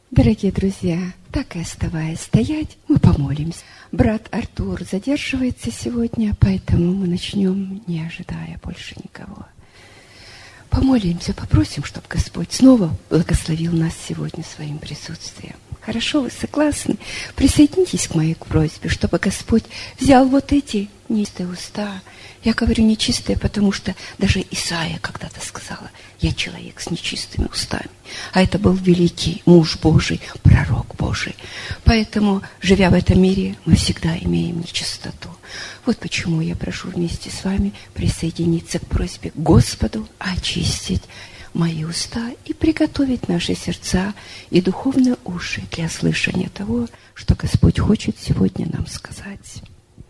Дорогие друзья, так и оставаясь стоять, мы помолимся. Брат Артур задерживается сегодня, поэтому мы начнем, не ожидая больше никого. Помолимся, попросим, чтобы Господь снова благословил нас сегодня своим присутствием. Хорошо, вы согласны? Присоединитесь к моей просьбе, чтобы Господь взял вот эти нечистые уста. Я говорю нечистые, потому что даже Исаия когда-то сказала: я человек с нечистыми устами. А это был великий муж Божий, пророк Божий. Поэтому, живя в этом мире, мы всегда имеем нечистоту. Вот почему я прошу вместе с вами присоединиться к просьбе Господу очистить мои уста и приготовить наши сердца и духовные уши для слышания того, что Господь хочет сегодня нам сказать.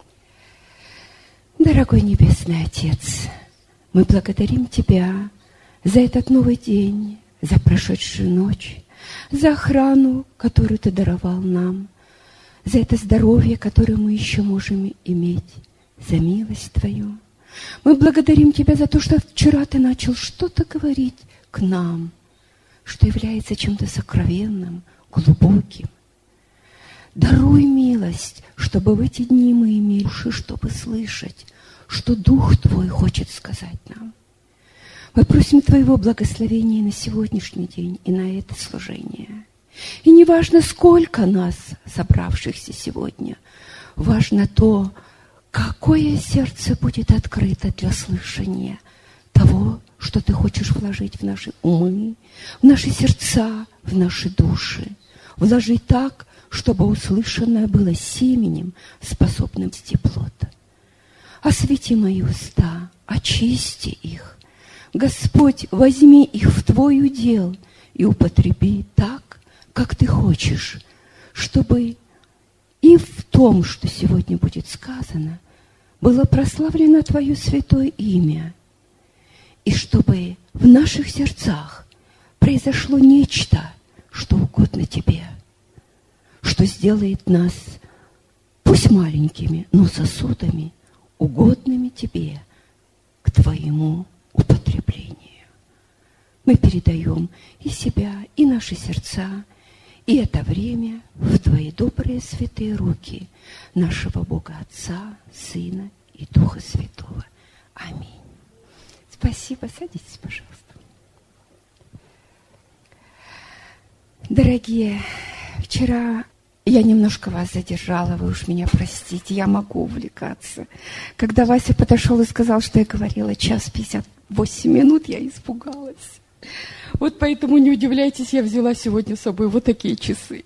Дорогой Небесный Отец, мы благодарим Тебя за этот новый день, за прошедшую ночь, за охрану, которую Ты даровал нам, за это здоровье, которое мы еще можем иметь, за милость Твою. Мы благодарим Тебя за то, что вчера Ты начал что-то говорить к нам, что является чем-то сокровенным, глубоким. Даруй милость, чтобы в эти дни мы имели уши, чтобы слышать, что Дух Твой хочет сказать нам. Мы просим Твоего благословения на сегодняшний день и на это служение. И не важно, сколько нас, собравшихся сегодня, важно то, какое сердце будет открыто для слышания того, что Ты хочешь вложить в наши умы, в наши сердца, в наши души. Вложить так, чтобы услышанное было семенем, способным нести плод. Освети мои уста, очисти их. Господь, возьми их в Твой удел и употреби так, как Ты хочешь, чтобы и в том, что сегодня будет сказано, было прославлено Твое святое имя, и чтобы в наших сердцах произошло нечто, что угодно Тебе, что сделает нас, пусть маленькими, но сосудами, угодными Тебе, к Твоему употреблению. Мы передаем и себя, и наши сердца, и это время в Твои добрые святые руки нашего Бога Отца, Сына и Духа Святого. Аминь. Спасибо. Садитесь, пожалуйста. Дорогие, вчера я немножко вас задержала, вы уж меня простите, я могу увлекаться. Когда Вася подошел и сказал, что я говорила 1:58, я испугалась. Вот поэтому не удивляйтесь, я взяла сегодня с собой вот такие часы.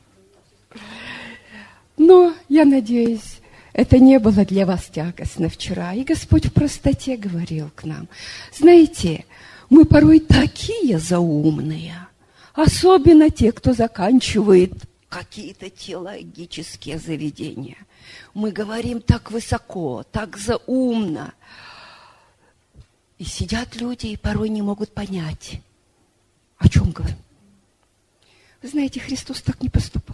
Но я надеюсь, это не было для вас тягостно вчера. И Господь в простоте говорил к нам. Знаете, мы порой такие заумные, особенно те, кто заканчивает какие-то теологические заведения. Мы говорим так высоко, так заумно. И сидят люди, и порой не могут понять, о чем говорим. Вы знаете, Христос так не поступал.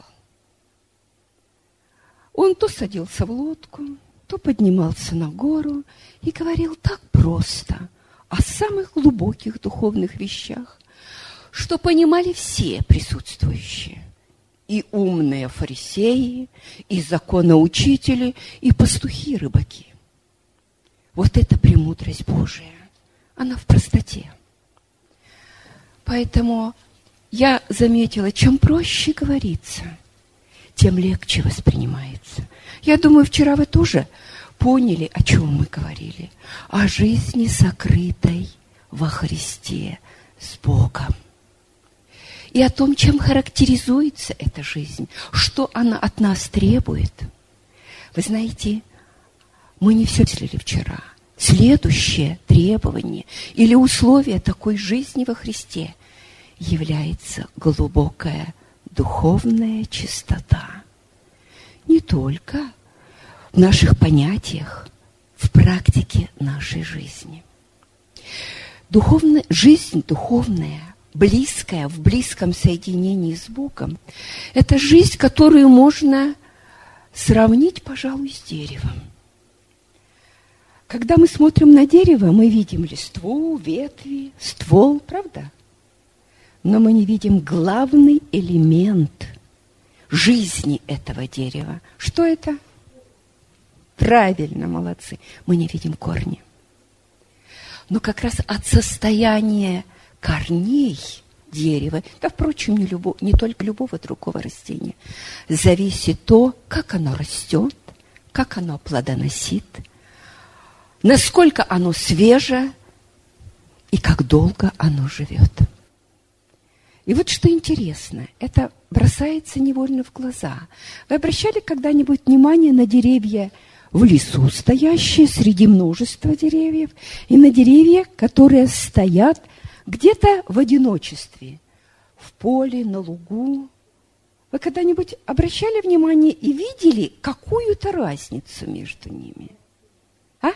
Он то садился в лодку, то поднимался на гору и говорил так просто о самых глубоких духовных вещах, что понимали все присутствующие. И умные фарисеи, и законоучители, и пастухи-рыбаки. Вот это премудрость Божия. Она в простоте. Поэтому я заметила, чем проще говорится, тем легче воспринимается. Я думаю, вчера вы тоже поняли, о чем мы говорили. О жизни, сокрытой во Христе с Богом. И о том, чем характеризуется эта жизнь, что она от нас требует. Вы знаете, мы не все мыслили вчера. Следующее требование или условие такой жизни во Христе является глубокая духовная чистота. Не только в наших понятиях, в практике нашей жизни. Жизнь духовная, близкая, в близком соединении с Богом, это жизнь, которую можно сравнить, пожалуй, с деревом. Когда мы смотрим на дерево, мы видим листву, ветви, ствол, правда? но мы не видим главный элемент жизни этого дерева. Что это? Правильно, молодцы. Мы не видим корни. Но как раз от состояния корней дерева, да, впрочем, не только любого другого растения, зависит то, как оно растет, как оно плодоносит, насколько оно свеже и как долго оно живет. И вот что интересно, это бросается невольно в глаза. Вы обращали когда-нибудь внимание на деревья в лесу стоящие среди множества деревьев, и на деревья, которые стоят где-то в одиночестве, в поле, на лугу? Вы когда-нибудь обращали внимание и видели какую-то разницу между ними? А?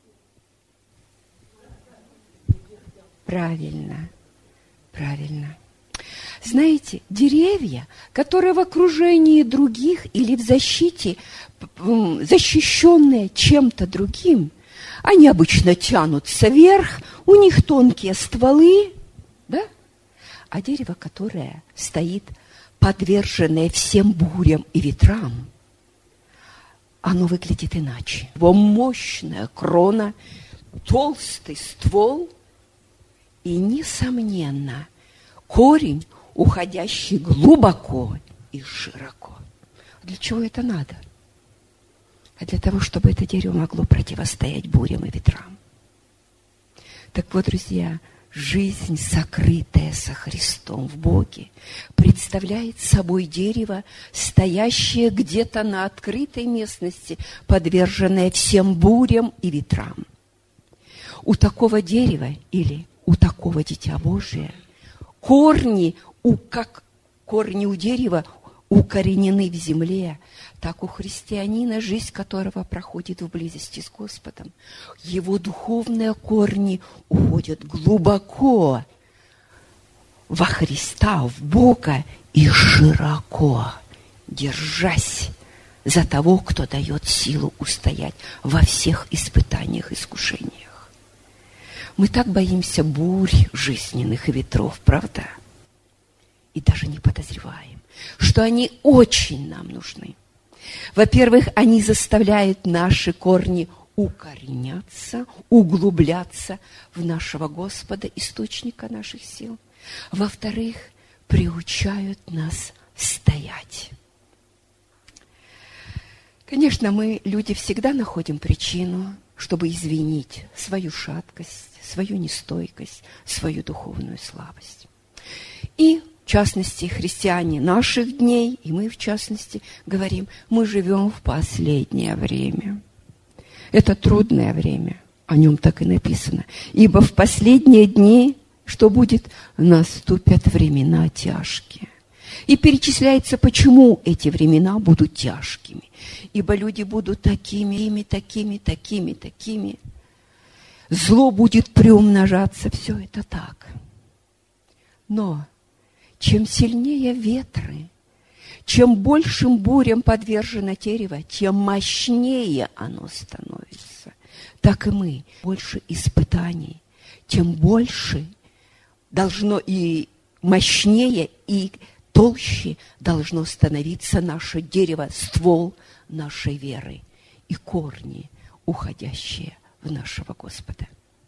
Правильно, правильно. Знаете, деревья, которые в окружении других или в защите, защищенные чем-то другим, они обычно тянутся вверх, у них тонкие стволы, да? А дерево, которое стоит, подверженное всем бурям и ветрам, оно выглядит иначе. Его мощная крона, толстый ствол и, несомненно, корень, уходящий глубоко и широко. Для чего это надо? А для того, чтобы это дерево могло противостоять бурям и ветрам. Так вот, друзья, жизнь, сокрытая со Христом в Боге, представляет собой дерево, стоящее где-то на открытой местности, подверженное всем бурям и ветрам. У такого дерева или у такого Дитя Божия корни, как корни у дерева, укоренены в земле, так у христианина, жизнь которого проходит в близости с Господом, его духовные корни уходят глубоко во Христа, в Бога и широко, держась за того, кто дает силу устоять во всех испытаниях и искушениях. Мы так боимся бурь жизненных ветров, правда? И даже не подозреваем, что они очень нам нужны. Во-первых, они заставляют наши корни укореняться, углубляться в нашего Господа, источника наших сил. Во-вторых, приучают нас стоять. Конечно, мы, люди, всегда находим причину, чтобы извинить свою шаткость, свою нестойкость, свою духовную слабость. И в частности, христиане наших дней, и мы в частности, говорим, мы живем в последнее время. Это трудное время, о нем так и написано. Ибо в последние дни, что будет, наступят времена тяжкие. И перечисляется, почему эти времена будут тяжкими. Ибо люди будут такими. Зло будет приумножаться, все это так. Но чем сильнее ветры, чем большим бурям подвержено дерево, тем мощнее оно становится. Так и мы. Больше испытаний, тем больше должно и мощнее, и толще должно становиться наше дерево, ствол нашей веры и корни, уходящие в нашего Господа.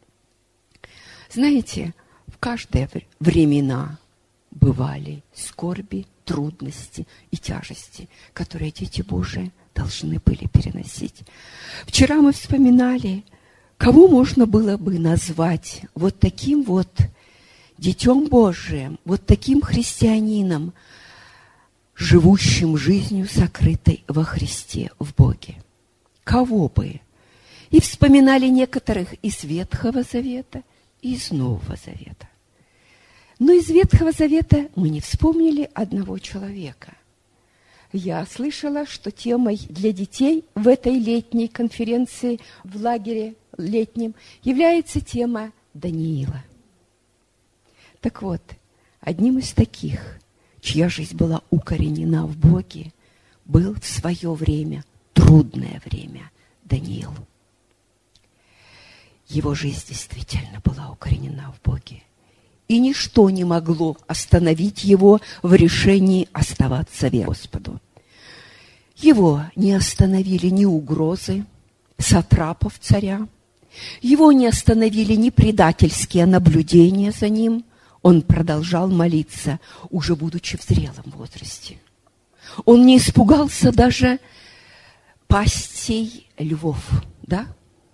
Знаете, в каждые времена бывали скорби, трудности и тяжести, которые дети Божии должны были переносить. Вчера мы вспоминали, кого можно было бы назвать вот таким вот Детем Божиим, вот таким христианином, живущим жизнью, сокрытой во Христе, в Боге. Кого бы? И вспоминали некоторых из Ветхого Завета, и из Нового Завета. Но из Ветхого Завета мы не вспомнили одного человека. Я слышала, что темой для детей в этой летней конференции, в лагере летнем, является тема Даниила. Так вот, одним из таких, чья жизнь была укоренена в Боге, был в свое время, трудное время, Даниил. Его жизнь действительно была укоренена в Боге. и ничто не могло остановить его в решении оставаться верным Господу. Его не остановили ни угрозы сатрапов царя, его не остановили ни предательские наблюдения за ним. Он продолжал молиться, уже будучи в зрелом возрасте. Он не испугался даже пастей львов, да?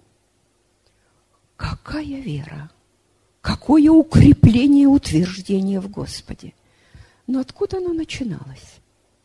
Какая вера, какое укрепление и утверждение в Господе. Но откуда оно начиналось?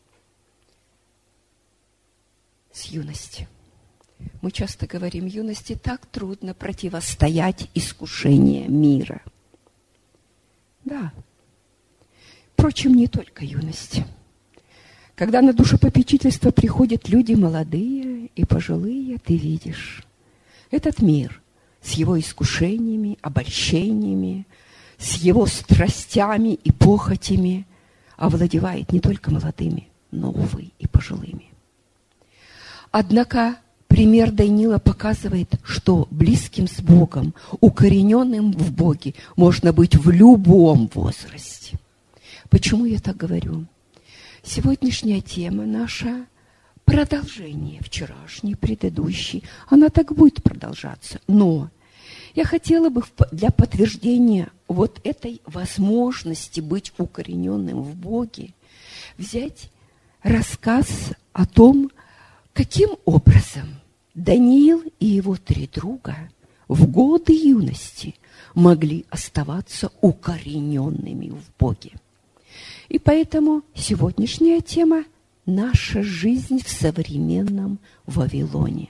С юности. Мы часто говорим, юности так трудно противостоять искушению мира. Да. Впрочем, не только юности. Когда на душепопечительство приходят люди молодые и пожилые, ты видишь, этот мир с его искушениями, обольщениями, с его страстями и похотями овладевает не только молодыми, но, увы, и пожилыми. Однако пример Даниила показывает, что близким с Богом, укорененным в Боге, можно быть в любом возрасте. Почему я так говорю? Сегодняшняя тема наша – продолжение вчерашней, предыдущей. Она так будет продолжаться. Но я хотела бы для подтверждения вот этой возможности быть укорененным в Боге взять рассказ о том, каким образом Даниил и его 3 друга в годы юности могли оставаться укорененными в Боге. И поэтому сегодняшняя тема – наша жизнь в современном Вавилоне.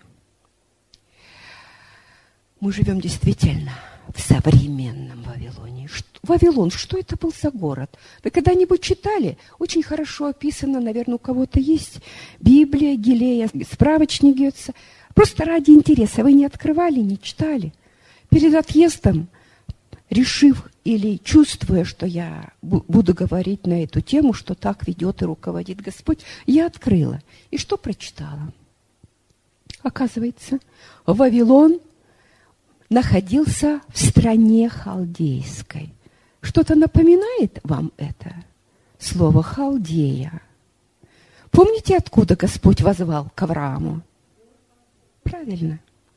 Мы живем действительно в современном Вавилоне. Вавилон, что это был за город? Вы когда-нибудь читали? Очень хорошо описано, наверное, у кого-то есть Библия, Гилея, справочник Гетца. Просто ради интереса. Вы не открывали, не читали? Перед отъездом, решив или чувствуя, что я буду говорить на эту тему, что так ведет и руководит Господь, я открыла. И что прочитала? Оказывается, Вавилон находился в стране халдейской. Что-то напоминает вам это? Слово «халдея». Помните, откуда Господь воззвал к Аврааму? Правильно.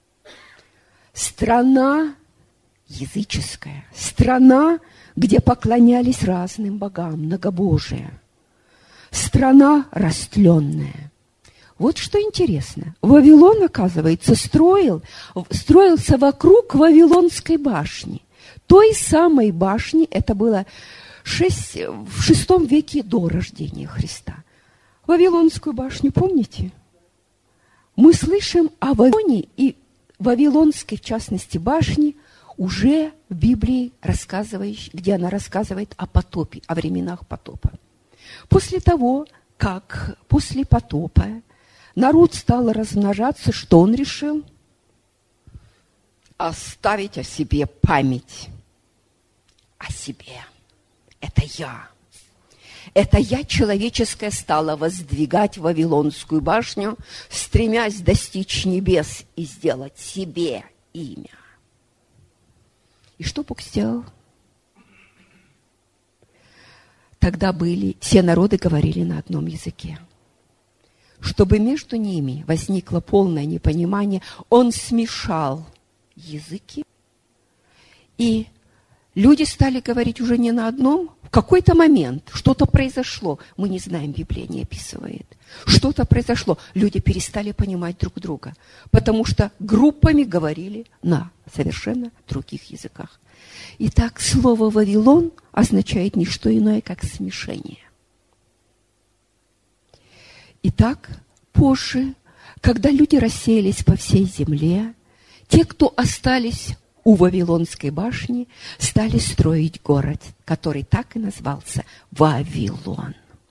Страна языческая, страна, где поклонялись разным богам, многобожие. Страна растленная. Вот что интересно. Вавилон, оказывается, строился вокруг Вавилонской башни. Той самой башни, это было в VI веке до рождения Христа. Вавилонскую башню помните? Мы слышим о Вавилоне и Вавилонской, в частности, башне, уже в Библии, где она рассказывает о потопе, о временах потопа. После того, как после потопа народ стал размножаться, что он решил? Оставить о себе память. О себе. Это я. Это я человеческое стала воздвигать Вавилонскую башню, стремясь достичь небес и сделать себе имя. И что Бог сделал? Тогда все народы говорили на одном языке. Чтобы между ними возникло полное непонимание, Он смешал языки, и люди стали говорить уже не на одном. В какой-то момент что-то произошло. Мы не знаем, Библия не описывает. Что-то произошло. Люди перестали понимать друг друга, потому что группами говорили на совершенно других языках. Итак, слово «Вавилон» означает не что иное, как смешение. Итак, позже, когда люди рассеялись по всей земле, те, кто остались у Вавилонской башни, стали строить город, который так и назывался Вавилон.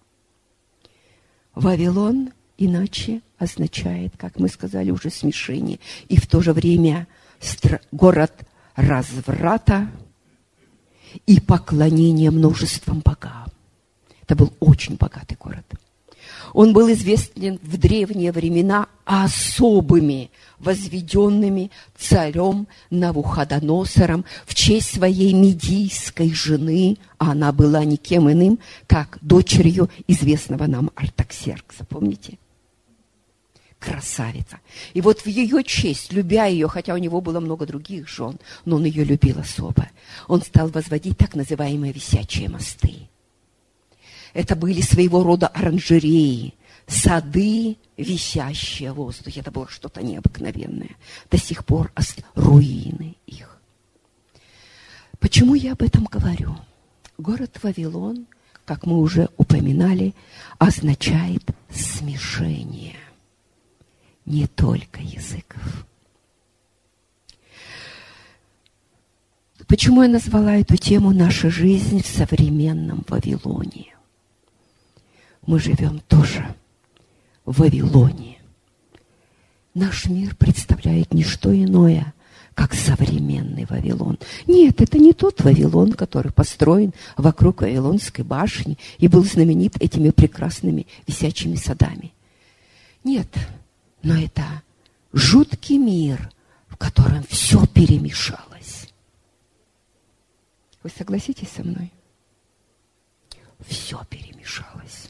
Вавилон иначе означает, как мы сказали, уже смешение, и в то же время город разврата и поклонения множеством богам. Это был очень богатый город. Он был известен в древние времена особыми, возведенными царем Навуходоносором в честь своей медийской жены, а она была никем иным, как дочерью известного нам Артаксеркса. Помните? Красавица. И вот в ее честь, любя ее, хотя у него было много других жен, но он ее любил особо, он стал возводить так называемые висячие мосты. Это были своего рода оранжереи, сады, висящие в воздухе. Это было что-то необыкновенное. До сих пор руины их. Почему я об этом говорю? Город Вавилон, как мы уже упоминали, означает смешение не только языков. Почему я назвала эту тему «Наша жизнь в современном Вавилоне»? Мы живем тоже в Вавилоне. Наш мир представляет не что иное, как современный Вавилон. Нет, это не тот Вавилон, который построен вокруг Вавилонской башни и был знаменит этими прекрасными висячими садами. Нет, но это жуткий мир, в котором все перемешалось. Вы согласитесь со мной? Все перемешалось.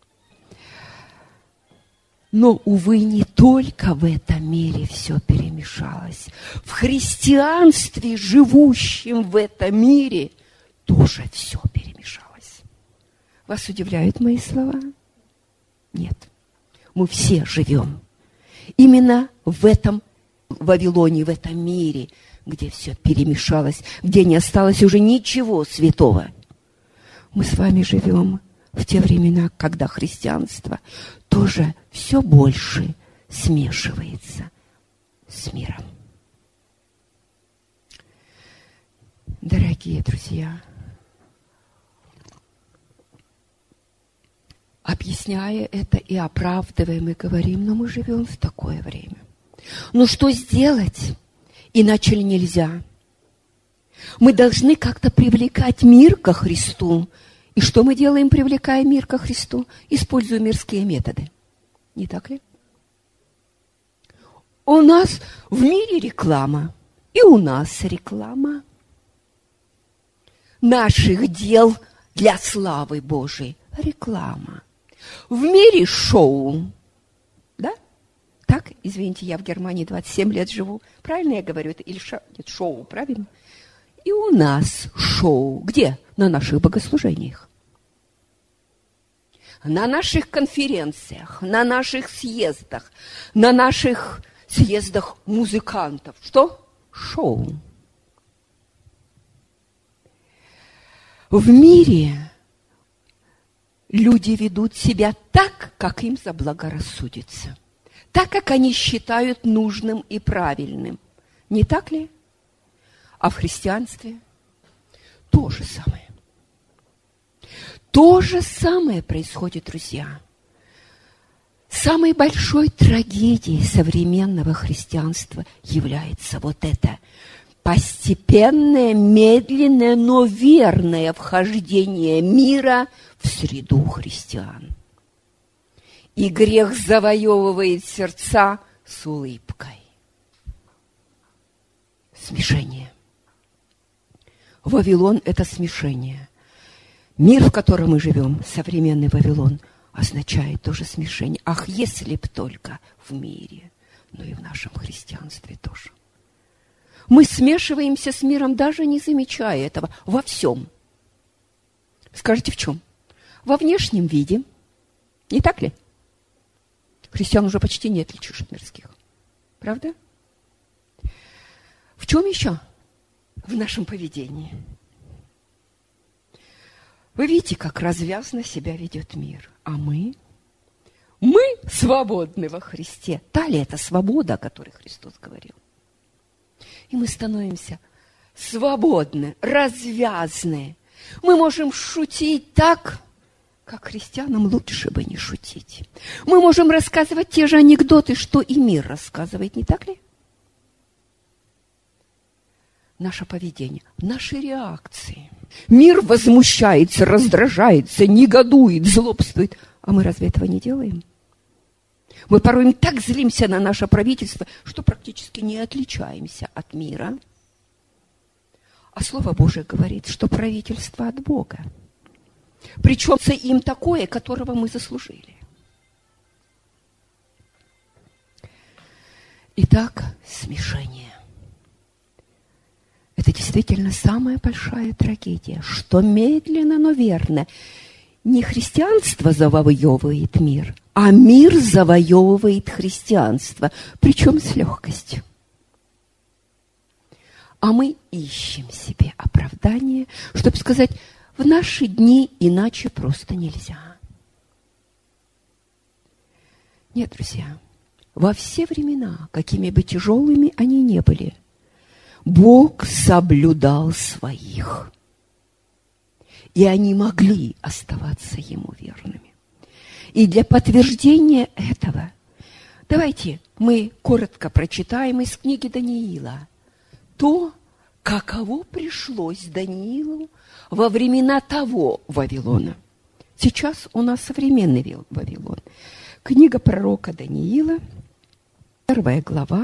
Но, увы, не только в этом мире все перемешалось. В христианстве, живущем в этом мире, тоже все перемешалось. Вас удивляют мои слова? Нет. Мы все живем именно в этом Вавилоне, в этом мире, где все перемешалось, где не осталось уже ничего святого. Мы с вами живем в те времена, когда христианство тоже все больше смешивается с миром. Дорогие друзья, объясняя это и оправдывая, мы говорим, но мы живем в такое время. Ну что сделать? Иначе нельзя. Мы должны как-то привлекать мир ко Христу. И что мы делаем, привлекая мир ко Христу? Используя мирские методы. Не так ли? У нас в мире реклама. И у нас реклама. Наших дел для славы Божией. Реклама. В мире шоу. Да? Так, извините, я в Германии 27 лет живу. Правильно я говорю? Это или нет, шоу, правильно? И у нас шоу. Где? На наших богослужениях. На наших конференциях, на наших съездах, на наших съездах музыкантов. Что? Шоу. В мире люди ведут себя так, как им заблагорассудится. Так, как они считают нужным и правильным. Не так ли? А в христианстве то же самое. То же самое происходит, друзья. Самой большой трагедией современного христианства является вот это постепенное, медленное, но верное вхождение мира в среду христиан. И грех завоевывает сердца с улыбкой. Смешение. Вавилон – это смешение. Мир, в котором мы живем, современный Вавилон, означает тоже смешение. Ах, если б только в мире, но и в нашем христианстве тоже. Мы смешиваемся с миром, даже не замечая этого, во всем. Скажите, в чем? Во внешнем виде. Не так ли? Христиан уже почти не отличишь от мирских. Правда? В чем еще? В нашем поведении. Вы видите, как развязно себя ведет мир. А мы свободны во Христе. Та ли это свобода, о которой Христос говорил? И мы становимся свободны, развязны. Мы можем шутить так, как христианам лучше бы не шутить. Мы можем рассказывать те же анекдоты, что и мир рассказывает, не так ли? Наше поведение, наши реакции. Мир возмущается, раздражается, негодует, злобствует. А мы разве этого не делаем? Мы порой так злимся на наше правительство, что практически не отличаемся от мира. А Слово Божие говорит, что правительство от Бога. Причем им такое, которого мы заслужили. Итак, смешение. Это действительно самая большая трагедия, что медленно, но верно не христианство завоевывает мир, а мир завоевывает христианство, причем с легкостью. А мы ищем себе оправдание, чтобы сказать, в наши дни иначе просто нельзя. Нет, друзья, во все времена, какими бы тяжелыми они ни были, Бог соблюдал своих. И они могли оставаться Ему верными. И для подтверждения этого давайте мы коротко прочитаем из книги Даниила то, каково пришлось Даниилу во времена того Вавилона. Сейчас у нас современный Вавилон. Книга пророка Даниила, 1 глава.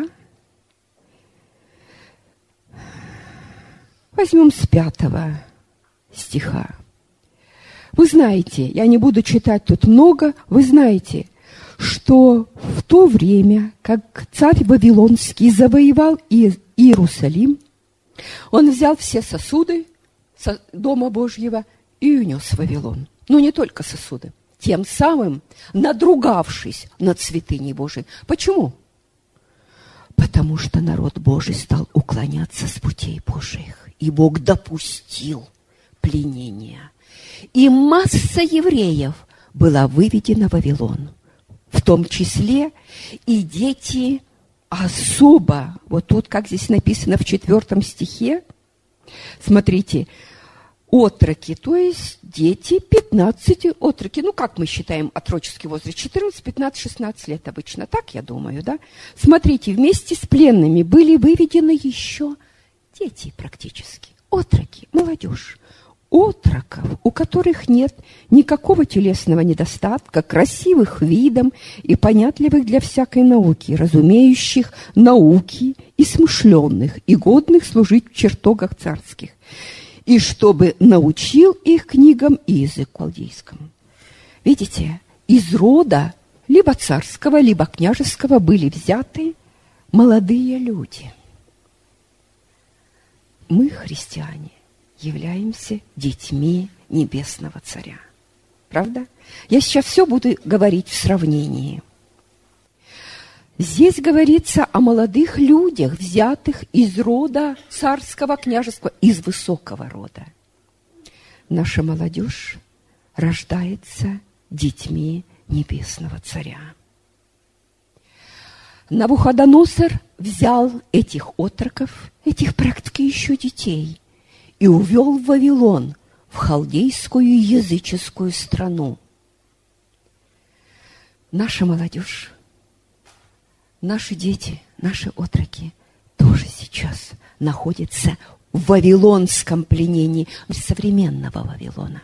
Возьмем с 5 стиха. Вы знаете, я не буду читать тут много, вы знаете, что в то время, как царь Вавилонский завоевал Иерусалим, он взял все сосуды Дома Божьего и унес в Вавилон. Но не только сосуды, тем самым надругавшись над святыней Божией. Почему? Потому что народ Божий стал уклоняться с путей Божьих, и Бог допустил пленение. И масса евреев была выведена в Вавилон, в том числе и дети особо, вот тут, как здесь написано в 4 стихе, смотрите, отроки, то есть дети 15 отроки, ну, как мы считаем отроческий возраст, 14, 15, 16 лет обычно, так я думаю, да? Смотрите, вместе с пленными были выведены еще дети практически, отроки, молодежь. Отроков, у которых нет никакого телесного недостатка, красивых видом и понятливых для всякой науки, разумеющих науки и смышленных, и годных служить в чертогах царских, и чтобы научил их книгам и языку халдейскому. Видите, из рода либо царского, либо княжеского были взяты молодые люди. Мы, христиане, являемся детьми Небесного Царя. Правда? Я сейчас все буду говорить в сравнении. Здесь говорится о молодых людях, взятых из рода царского, княжеского, из высокого рода. Наша молодежь рождается детьми Небесного Царя. Навуходоносор взял этих отроков, этих практически еще детей, и увел в Вавилон, в халдейскую языческую страну. Наша молодежь, наши дети, наши отроки тоже сейчас находятся в вавилонском пленении современного Вавилона.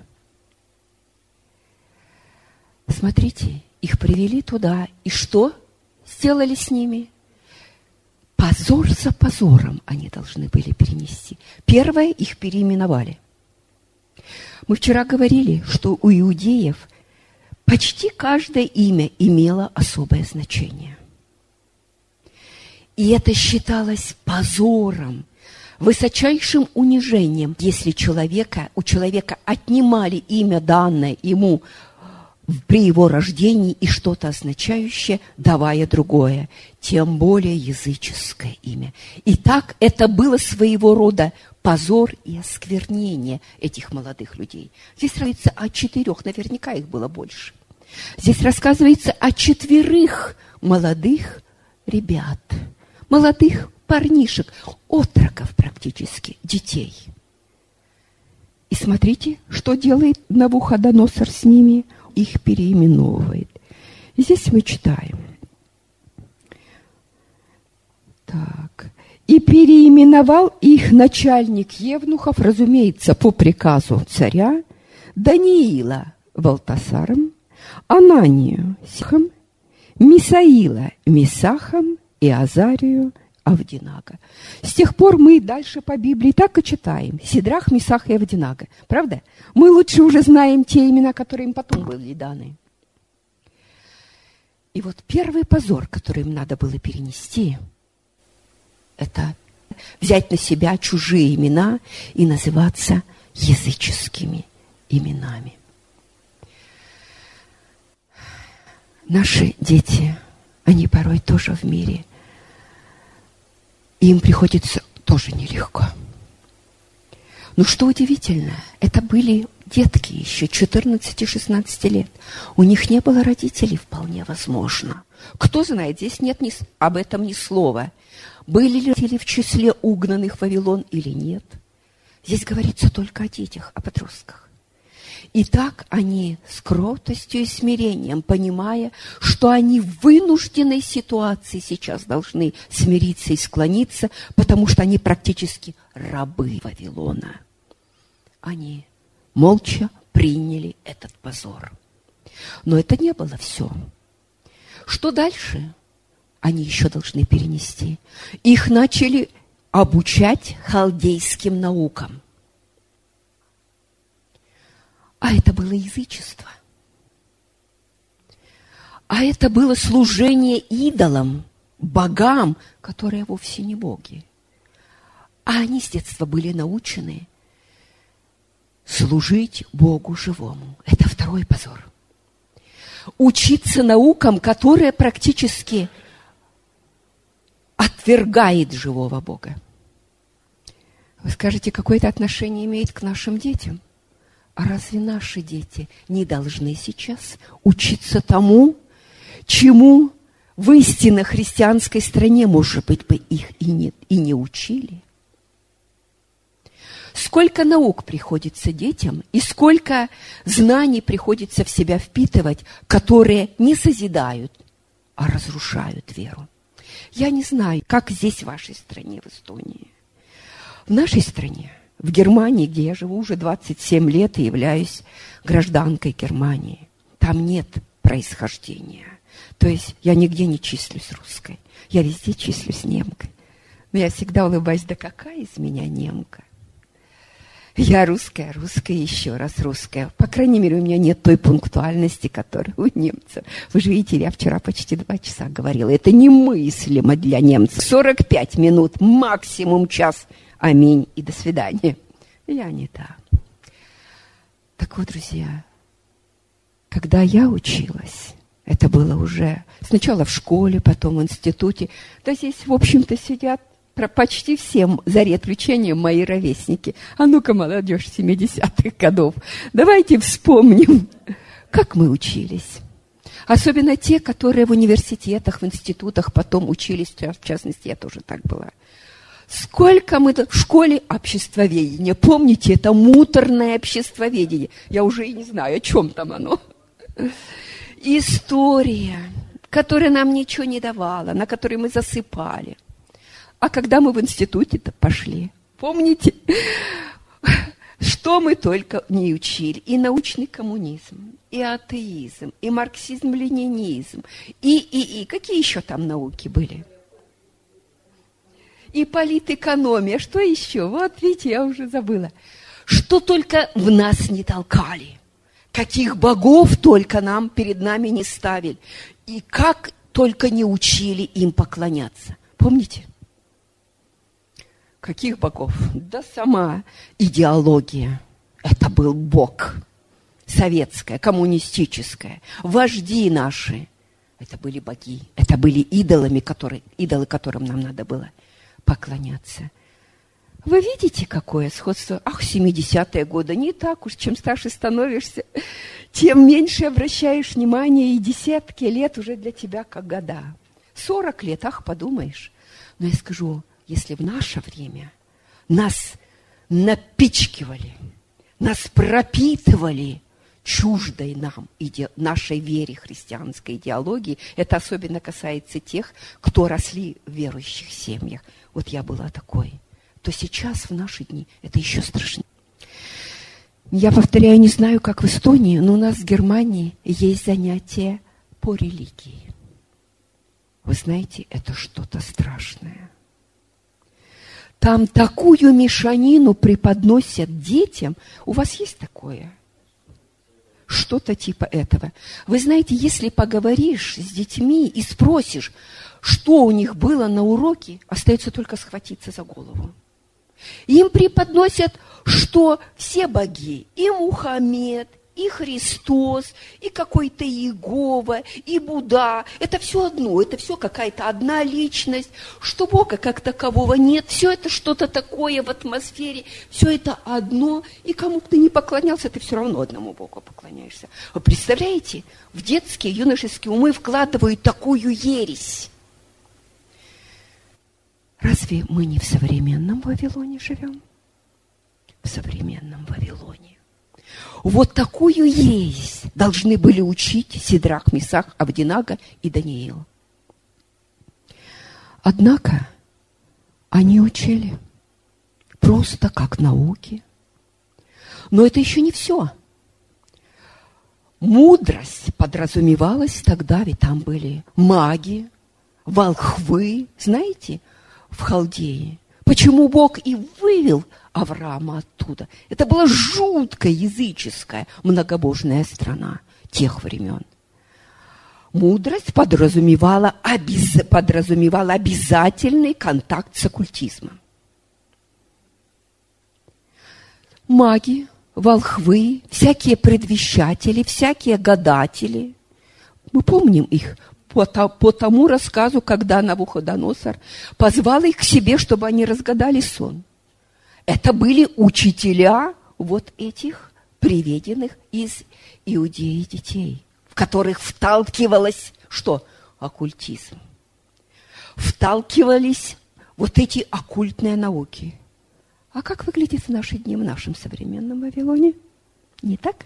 Смотрите, их привели туда, и что сделали с ними? Позор за позором они должны были перенести. Первое, их переименовали. Мы вчера говорили, что у иудеев почти каждое имя имело особое значение. И это считалось позором, высочайшим унижением, если у человека отнимали имя, данное ему при его рождении, и что-то означающее, давая другое, тем более языческое имя. И так это было своего рода позор и осквернение этих молодых людей. Здесь рассказывается о 4, наверняка их было больше. Здесь рассказывается о 4 молодых ребят, молодых парнишек, отроков практически, детей. И смотрите, что делает Навуходоносор с ними. Их переименовывает. И здесь мы читаем. Так. И переименовал их начальник евнухов, разумеется, по приказу царя, Даниила Валтасаром, Ананию Сихом, Мисаила Мисахом и Азарию Авдинага. С тех пор мы дальше по Библии так и читаем. Сидрах, Мисах и Авдинага. Правда? Мы лучше уже знаем те имена, которые им потом были даны. И вот первый позор, который им надо было перенести, это взять на себя чужие имена и называться языческими именами. Наши дети, они порой тоже в мире. И им приходится тоже нелегко. Но что удивительно, это были детки еще 14-16 лет. У них не было родителей, вполне возможно. Кто знает, здесь нет об этом ни слова. Были ли родители в числе угнанных в Вавилон или нет? Здесь говорится только о детях, о подростках. И так они с кротостью и смирением, понимая, что они в вынужденной ситуации сейчас должны смириться и склониться, потому что они практически рабы Вавилона. Они молча приняли этот позор. Но это не было все. Что дальше? Они еще должны перенести. Их начали обучать халдейским наукам. А это было язычество. А это было служение идолам, богам, которые вовсе не боги. А они с детства были научены служить Богу живому. Это второй позор. Учиться наукам, которые практически отвергает живого Бога. Вы скажете, какое это отношение имеет к нашим детям? А разве наши дети не должны сейчас учиться тому, чему в истинно христианской стране, может быть, бы их и не учили? Сколько наук приходится детям, и сколько знаний приходится в себя впитывать, которые не созидают, а разрушают веру. Я не знаю, как здесь в вашей стране, в Эстонии. В нашей стране, в Германии, где я живу уже 27 лет и являюсь гражданкой Германии, там нет происхождения. То есть я нигде не числюсь русской, я везде числюсь немкой. Но я всегда улыбаюсь, да какая из меня немка? Я русская, еще раз русская. По крайней мере, у меня нет той пунктуальности, которая у немцев. Вы же видите, я вчера почти 2 часа говорила. Это немыслимо для немцев. 45 минут, максимум час. Аминь и до свидания. Я не та. Так вот, друзья, когда я училась, это было уже сначала в школе, потом в институте. Да здесь, в общем-то, сидят почти всем, за исключением, мои ровесники. А ну-ка, молодежь 70-х годов, давайте вспомним, как мы учились. Особенно те, которые в университетах, в институтах потом учились, в частности, я тоже так была. Сколько мы в школе обществоведения. Помните, это муторное обществоведение. Я уже и не знаю, о чем там оно. История, которая нам ничего не давала, на которой мы засыпали. А когда мы в институте-то пошли, помните, что мы только не учили? И научный коммунизм, и атеизм, и марксизм-ленинизм, и какие еще там науки были? И политэкономия, что еще? Вот видите, я уже забыла. Что только в нас не толкали. Каких богов только нам перед нами не ставили. И как только не учили им поклоняться. Помните? Каких богов? Да сама идеология. Это был Бог. Советская, коммунистическая. Вожди наши. Это были боги. Это были идолы, которым нам надо было поклоняться. Вы видите, какое сходство? Ах, 70-е годы. Не так уж, чем старше становишься, тем меньше обращаешь внимание, и десятки лет уже для тебя как года. 40 лет, ах, подумаешь. Но я скажу, если в наше время нас напичкивали, нас пропитывали чуждой нам нашей вере, христианской идеологии, это особенно касается тех, кто росли в верующих семьях. Вот я была такой. То сейчас, в наши дни, это еще страшнее. Я повторяю, не знаю, как в Эстонии, но у нас в Германии есть занятия по религии. Вы знаете, это что-то страшное. Там такую мешанину преподносят детям. У вас есть такое? Что-то типа этого. Вы знаете, если поговоришь с детьми и спросишь, что у них было на уроке, остается только схватиться за голову. Им преподносят, что все боги, и Мухаммед, и Христос, и какой-то Иегова, и Будда, это все одно, это все какая-то одна личность, что Бога как такового нет, все это что-то такое в атмосфере, все это одно, и кому бы ты ни поклонялся, ты все равно одному Богу поклоняешься. Вы представляете, в детские, юношеские умы вкладывают такую ересь. Разве мы не в современном Вавилоне живем? В современном Вавилоне. Вот такую ересь должны были учить Сидрах, Месах, Авденаго и Даниил. Однако они учили просто как науки. Но это еще не все. Мудрость подразумевалась тогда, ведь там были маги, волхвы, знаете, в Халдее. Почему Бог и вывел Авраама оттуда? Это была жуткая языческая многобожная страна тех времен. Мудрость подразумевала обязательный контакт с оккультизмом. Маги, волхвы, всякие предвещатели, всякие гадатели. Мы помним их по тому рассказу, когда Навуходоносор позвал их к себе, чтобы они разгадали сон. Это были учителя вот этих приведенных из Иудеи детей, в которых вталкивалось что? Оккультизм. Вталкивались вот эти оккультные науки. А как выглядит в наши дни, в нашем современном Вавилоне? Не так?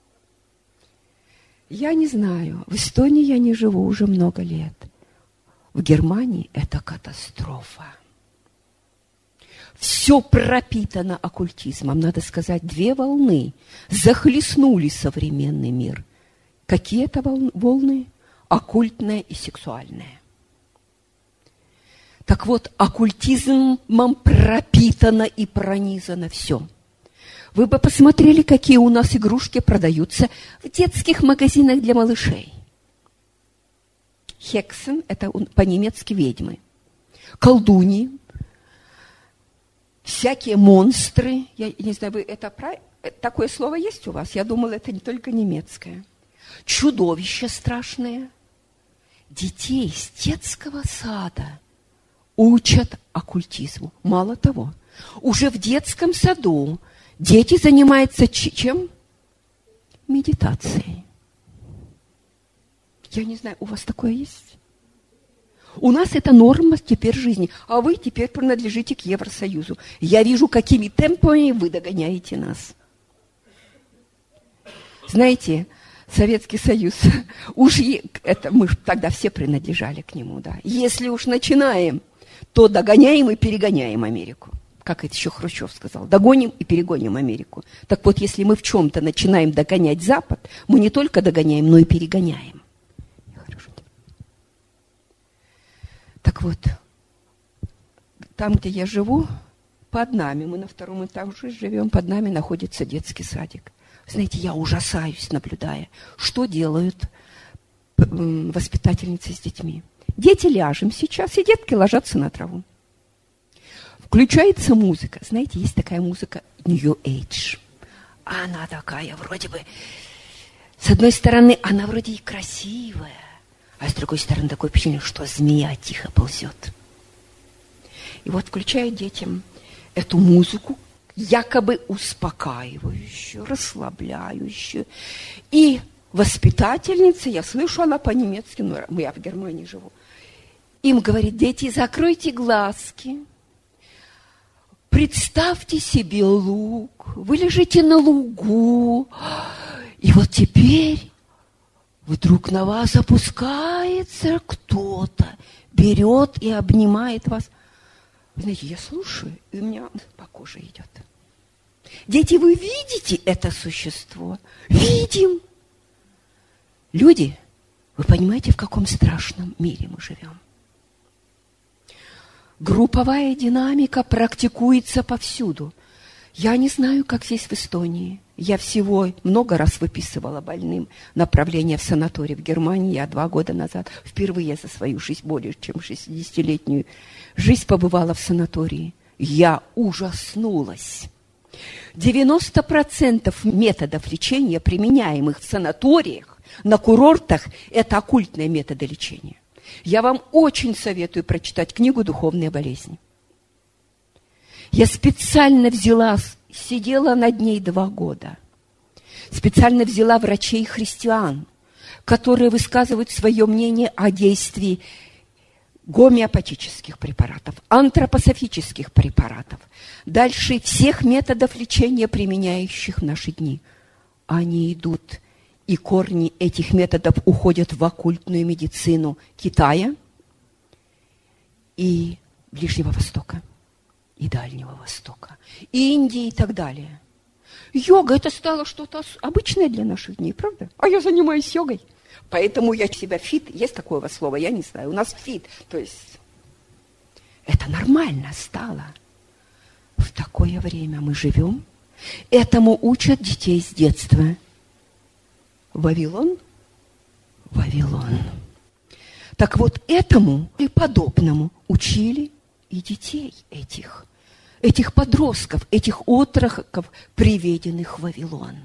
Я не знаю. В Эстонии я не живу уже много лет. В Германии это катастрофа. Все пропитано оккультизмом. Надо сказать, 2 волны захлестнули современный мир. Какие это волны? Оккультная и сексуальная. Так вот, оккультизмом пропитано и пронизано все. Вы бы посмотрели, какие у нас игрушки продаются в детских магазинах для малышей. Хексен – это по-немецки ведьмы. Колдуньи, всякие монстры. Я не знаю, такое слово есть у вас? Я думала, это не только немецкое. Чудовища страшные. Детей с детского сада учат оккультизму. Мало того, уже в детском саду дети занимаются чем? Медитацией. Я не знаю, у вас такое есть? У нас это норма теперь жизни, а вы теперь принадлежите к Евросоюзу. Я вижу, какими темпами вы догоняете нас. Знаете, Советский Союз, мы тогда все принадлежали к нему, да. Если уж начинаем, то догоняем и перегоняем Америку. Как это еще Хрущев сказал, догоним и перегоним Америку. Так вот, если мы в чем-то начинаем догонять Запад, мы не только догоняем, но и перегоняем. Так вот, там, где я живу, под нами, мы на 2-м этаже живем, под нами находится детский садик. Знаете, я ужасаюсь, наблюдая, что делают воспитательницы с детьми. Дети ляжем сейчас, и детки ложатся на траву. Включается музыка. Знаете, есть такая музыка New Age. Она такая вроде бы... С одной стороны, она вроде и красивая, а с другой стороны, такое впечатление, что змея тихо ползет. И вот включают детям эту музыку, якобы успокаивающую, расслабляющую. И воспитательница, я слышу, она по-немецки, но я в Германии живу, им говорит: дети, закройте глазки, представьте себе луг, вы лежите на лугу, и вот теперь вдруг на вас опускается кто-то, берет и обнимает вас. Вы знаете, я слушаю, и у меня по коже идет. Дети, вы видите это существо? Видим. Люди, вы понимаете, в каком страшном мире мы живем? Групповая динамика практикуется повсюду. Я не знаю, как здесь в Эстонии. Я всего много раз выписывала больным направление в санаторий в Германии. Я 2 года назад впервые за свою жизнь, более чем 60-летнюю жизнь, побывала в санатории. Я ужаснулась. 90% методов лечения, применяемых в санаториях, на курортах, это оккультные методы лечения. Я вам очень советую прочитать книгу «Духовные болезни». Я специально взяла, сидела над ней 2 года. Специально взяла врачей-христиан, которые высказывают свое мнение о действии гомеопатических препаратов, антропософических препаратов, дальше всех методов лечения, применяющих в наши дни. Они идут, и корни этих методов уходят в оккультную медицину Китая и Ближнего Востока, и Дальнего Востока, и Индии и так далее. Йога – это стало что-то обычное для наших дней, правда? А я занимаюсь йогой. Поэтому я себя фит, есть такое у вас слово, я не знаю, у нас фит, то есть это нормально стало. В такое время мы живем, этому учат детей с детства. Вавилон, Вавилон. Так вот, этому и подобному учили и детей этих подростков, этих отроков, приведенных в Вавилон.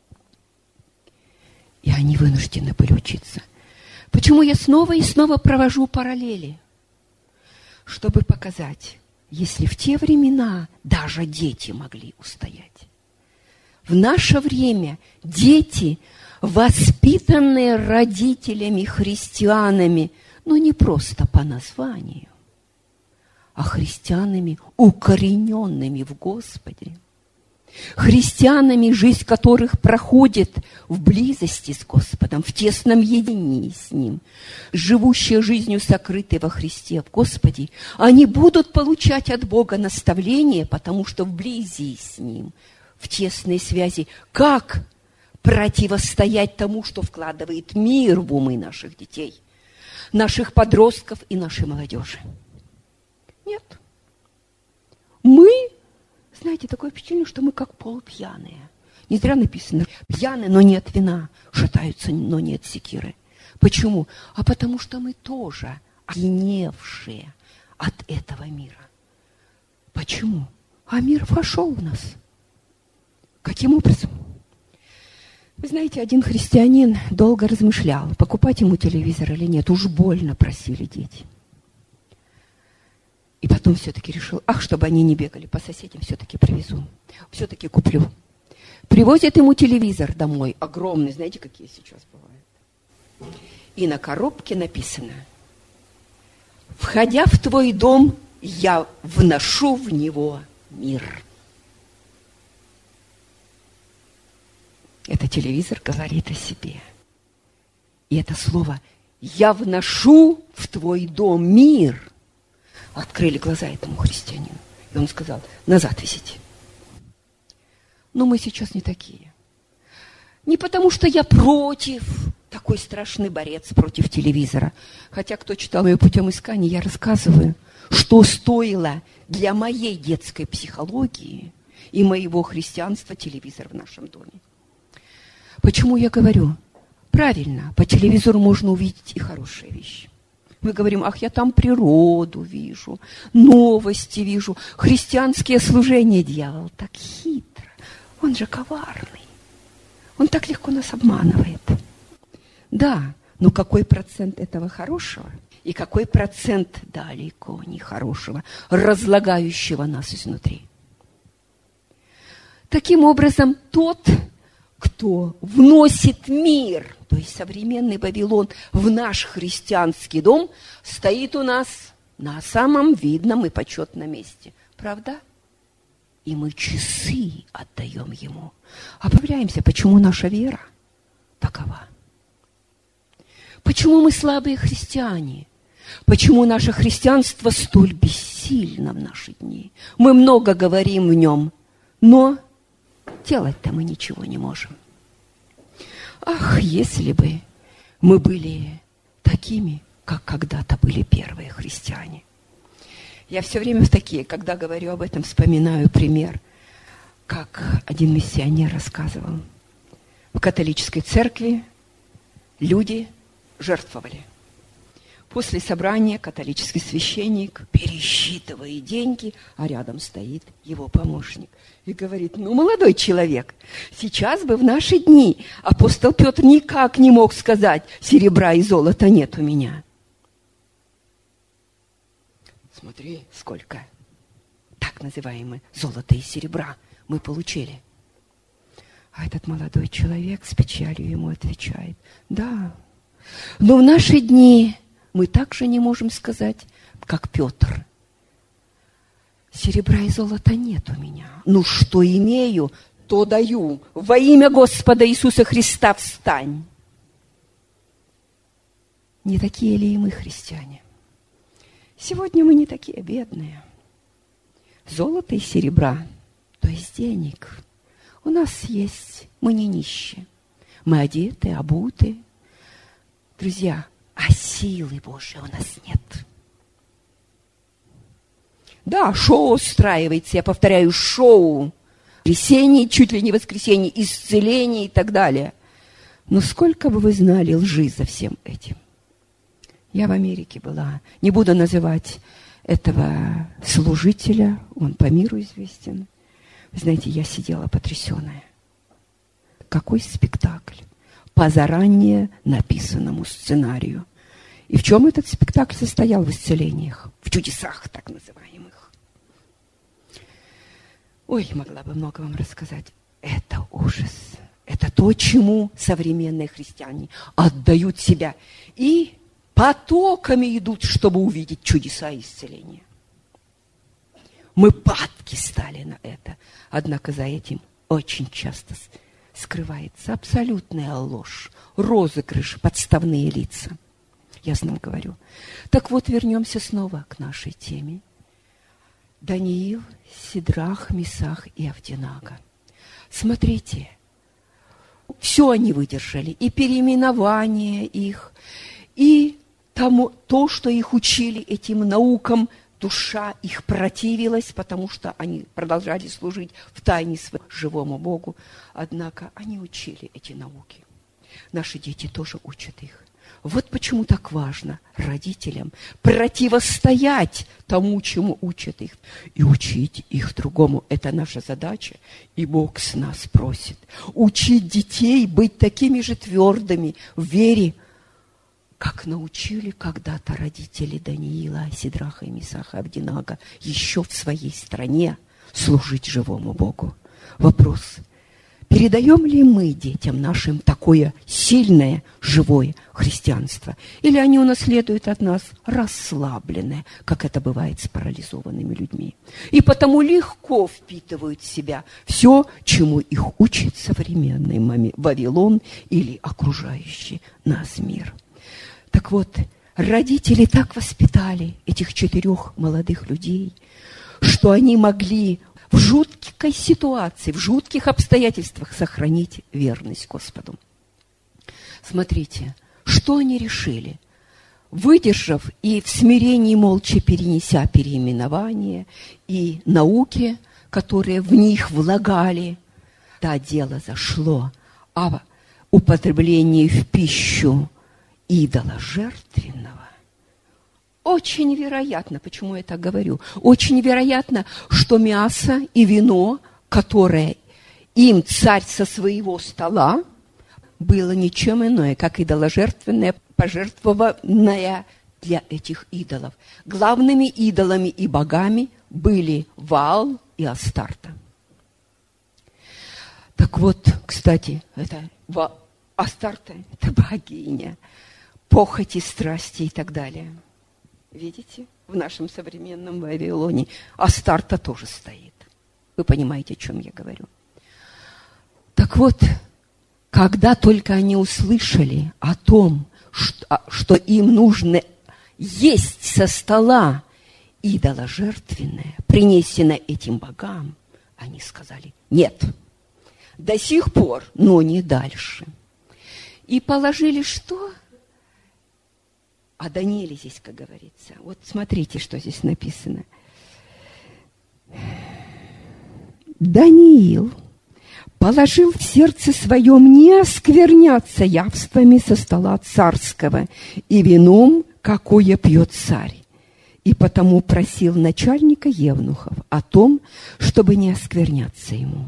И они вынуждены были учиться. Почему я снова и снова провожу параллели? Чтобы показать, если в те времена даже дети могли устоять. В наше время дети, воспитанные родителями-христианами, но не просто по названию, а христианами, укорененными в Господе, христианами, жизнь которых проходит в близости с Господом, в тесном единении с Ним, живущие жизнью сокрытой во Христе, в Господе, они будут получать от Бога наставления, потому что вблизи с Ним, в тесной связи, как противостоять тому, что вкладывает мир в умы наших детей, наших подростков и нашей молодежи. Нет. Мы, знаете, такое впечатление, что мы как полупьяные. Не зря написано, пьяные, но не от вина, шатаются, но не от секиры. Почему? А потому что мы тоже опьяневшие от этого мира. Почему? А мир вошел в нас. Каким образом? Вы знаете, один христианин долго размышлял, покупать ему телевизор или нет. Уж больно просили дети. И потом все-таки решил, чтобы они не бегали по соседям, все-таки привезу, все-таки куплю. Привозят ему телевизор домой, огромный, знаете, какие сейчас бывают. И на коробке написано: «Входя в твой дом, я вношу в него мир». Это телевизор говорит о себе. И это слово «я вношу в твой дом мир» открыли глаза этому христианину. И он сказал: назад везите. Но мы сейчас не такие. Не потому, что я против, такой страшный борец против телевизора. Хотя, кто читал ее «Путем искания», я рассказываю, что стоило для моей детской психологии и моего христианства телевизор в нашем доме. Почему я говорю? Правильно, по телевизору можно увидеть и хорошие вещи. Мы говорим: я там природу вижу, новости вижу, христианские служения. Дьявол так хитро, он же коварный, он так легко нас обманывает. Да, но какой процент этого хорошего и какой процент далеко нехорошего, разлагающего нас изнутри? Таким образом, тот, кто вносит мир, то есть современный Вавилон, в наш христианский дом, стоит у нас на самом видном и почетном месте. Правда? И мы часы отдаем ему. Объявляемся, почему наша вера такова. Почему мы слабые христиане? Почему наше христианство столь бессильно в наши дни? Мы много говорим в нем, но делать-то мы ничего не можем. Ах, если бы мы были такими, как когда-то были первые христиане. Я все время когда говорю об этом, вспоминаю пример, как один миссионер рассказывал. В католической церкви люди жертвовали. После собрания католический священник пересчитывает деньги, а рядом стоит его помощник. И говорит: ну, молодой человек, сейчас бы в наши дни апостол Петр никак не мог сказать: серебра и золота нет у меня. Смотри, сколько так называемое золото и серебра мы получили. А этот молодой человек с печалью ему отвечает: да, но в наши дни мы также не можем сказать, как Петр: серебра и золота нет у меня. Ну, что имею, то даю. Во имя Господа Иисуса Христа встань. Не такие ли и мы, христиане? Сегодня мы не такие бедные. Золото и серебра, то есть денег, у нас есть. Мы не нищие. Мы одеты, обуты. Друзья, а силы Божьей у нас нет. Да, шоу устраивается, я повторяю, шоу. Воскресенье, чуть ли не воскресенье, исцеление и так далее. Но сколько бы вы знали лжи за всем этим? Я в Америке была. Не буду называть этого служителя, он по миру известен. Вы знаете, я сидела потрясенная. Какой спектакль по заранее написанному сценарию. И в чем этот спектакль состоял? В исцелениях, в чудесах так называемых. Ой, могла бы много вам рассказать. Это ужас. Это то, чему современные христиане отдают себя. И потоками идут, чтобы увидеть чудеса и исцеления. Мы падки стали на это. Однако за этим очень часто скрывается абсолютная ложь, розыгрыш, подставные лица. Я снова говорю. Так вот, вернемся снова к нашей теме. Даниил, Сидрах, Месах и Авденаго. Смотрите, все они выдержали. И переименование их, и то, что их учили этим наукам, душа их противилась, потому что они продолжали служить в тайне своему живому Богу. Однако они учили эти науки. Наши дети тоже учат их. Вот почему так важно родителям противостоять тому, чему учат их, и учить их другому. Это наша задача, и Бог с нас просит. Учить детей быть такими же твердыми в вере, как научили когда-то родители Даниила, Сидраха и Месаха, Авденаго еще в своей стране служить живому Богу. Вопрос: передаем ли мы детям нашим такое сильное, живое христианство? Или они унаследуют от нас расслабленное, как это бывает с парализованными людьми? И потому легко впитывают в себя все, чему их учит современный Вавилон или окружающий нас мир. Так вот, родители так воспитали этих 4 молодых людей, что они могли в жуткой ситуации, в жутких обстоятельствах сохранить верность Господу. Смотрите, что они решили? Выдержав и в смирении молча перенеся переименование и науки, которые в них влагали, да, дело зашло о употреблении в пищу идола жертвенного. Очень вероятно, почему я так говорю, очень вероятно, что мясо и вино, которое им царь со своего стола, было ничем иное, как идоложертвенное, пожертвованное для этих идолов. Главными идолами и богами были Ваал и Астарта. Так вот, кстати, Астарта – это богиня похоти, страсти и так далее. Видите, в нашем современном Вавилоне Астарта тоже стоит. Вы понимаете, о чем я говорю. Так вот, когда только они услышали о том, что им нужно есть со стола идоложертвенное, принесенное этим богам, они сказали: нет, до сих пор, но не дальше. И положили что? О Данииле здесь, как говорится. Вот смотрите, что здесь написано. Даниил положил в сердце своем не оскверняться явствами со стола царского и вином, какое пьет царь. И потому просил начальника евнухов о том, чтобы не оскверняться ему.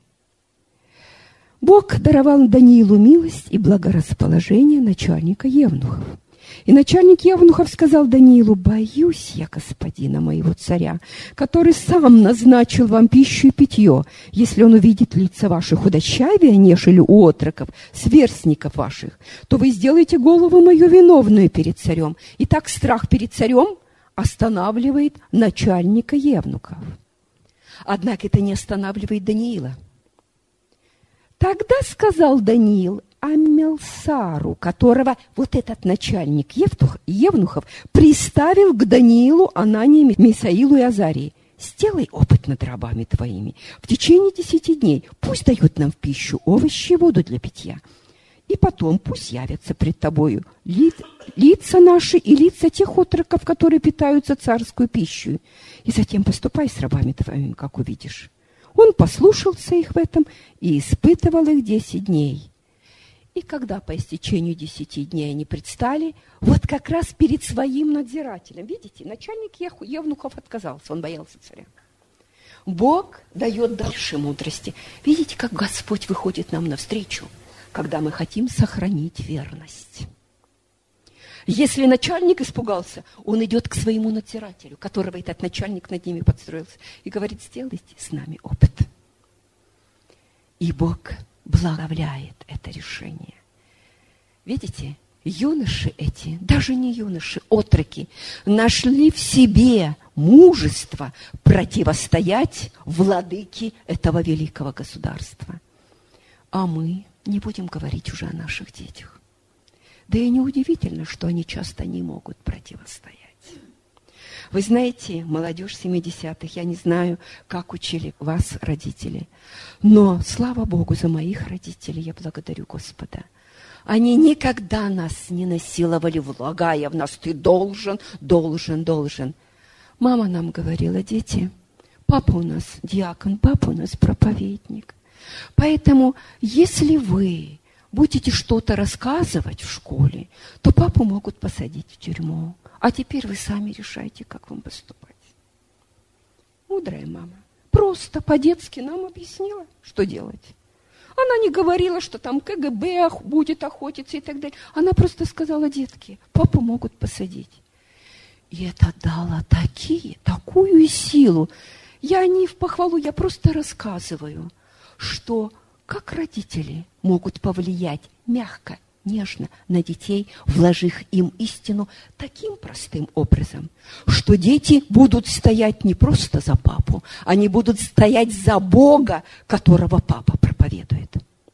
Бог даровал Даниилу милость и благорасположение начальника евнухов. И начальник евнухов сказал Даниилу: «Боюсь я господина моего царя, который сам назначил вам пищу и питье, если он увидит лица ваши худощавее, нежели у отроков, сверстников ваших, то вы сделаете голову мою виновную перед царем». Итак, страх перед царем останавливает начальника евнухов. Однако это не останавливает Даниила. Тогда сказал Даниил Аммелсару, которого вот этот начальник евнухов приставил к Даниилу, Анании, Мисаилу и Азарии: «Сделай опыт над рабами твоими в течение 10 дней. Пусть дают нам в пищу овощи и воду для питья. И потом пусть явятся пред тобою лица наши и лица тех отроков, которые питаются царскую пищу. И затем поступай с рабами твоими, как увидишь». Он послушался их в этом и испытывал их 10 дней. И когда по истечению 10 дней они предстали, вот как раз перед своим надзирателем, видите, начальник евнухов отказался, он боялся царя. Бог дает дальше мудрости. Видите, как Господь выходит нам навстречу, когда мы хотим сохранить верность. Если начальник испугался, он идет к своему надзирателю, которого этот начальник над ними подстроился, и говорит: «Сделайте с нами опыт». И Бог благословляет это решение. Видите, юноши эти, даже не юноши, отроки, нашли в себе мужество противостоять владыке этого великого государства. А мы не будем говорить уже о наших детях. Да и неудивительно, что они часто не могут противостоять. Вы знаете, молодежь 70-х, я не знаю, как учили вас родители, но, слава Богу, за моих родителей я благодарю Господа. Они никогда нас не насиловали, влагая в нас: «Ты должен, должен, должен». Мама нам говорила: «Дети, папа у нас диакон, папа у нас проповедник. Поэтому, если вы будете что-то рассказывать в школе, то папу могут посадить в тюрьму. А теперь вы сами решайте, как вам поступать». Мудрая мама. Просто по-детски нам объяснила, что делать. Она не говорила, что там КГБ будет охотиться и так далее. Она просто сказала: «Детки, папу могут посадить». И это дало такую силу. Я не в похвалу, я просто рассказываю, что как родители могут повлиять мягко, нежно на детей, вложив им истину таким простым образом, что дети будут стоять не просто за папу, они будут стоять за Бога, которого папа проповедует.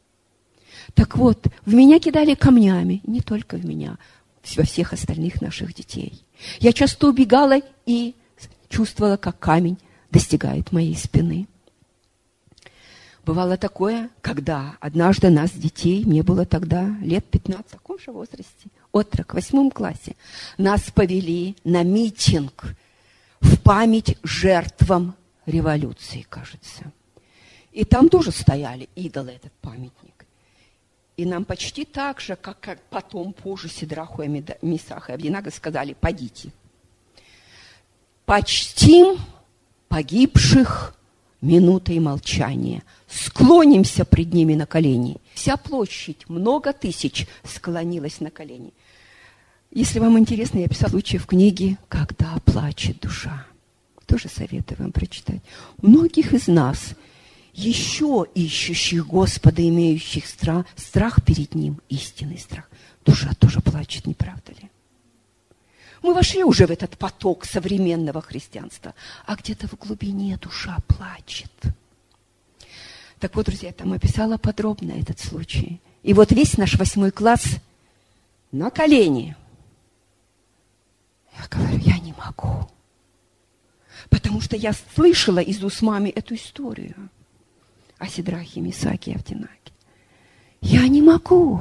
Так вот, в меня кидали камнями, не только в меня, во всех остальных наших детей. Я часто убегала и чувствовала, как камень достигает моей спины. Бывало такое, когда однажды нас, детей, мне было тогда лет 15, в таком же возрасте, отрок, в 8 классе, нас повели на митинг в память жертвам революции, кажется. И там тоже стояли идолы, этот памятник. И нам почти так же, как потом позже Сидраху и Месах и Авдинага сказали: «Пойдите. Почтим погибших минутой молчания, склонимся пред ними на колени». Вся площадь, много тысяч, склонилась на колени. Если вам интересно, я писала случай в книге «Когда плачет душа». Тоже советую вам прочитать. У многих из нас, еще ищущих Господа, имеющих страх перед Ним, истинный страх, душа тоже плачет, не правда ли? Мы вошли уже в этот поток современного христианства, а где-то в глубине душа плачет. Так вот, друзья, я там описала подробно этот случай. И вот весь наш 8 класс на колени. Я говорю: я не могу. Потому что я слышала из уст мамы эту историю. о Сидрахе, Месаке и Авденаге. Я не могу.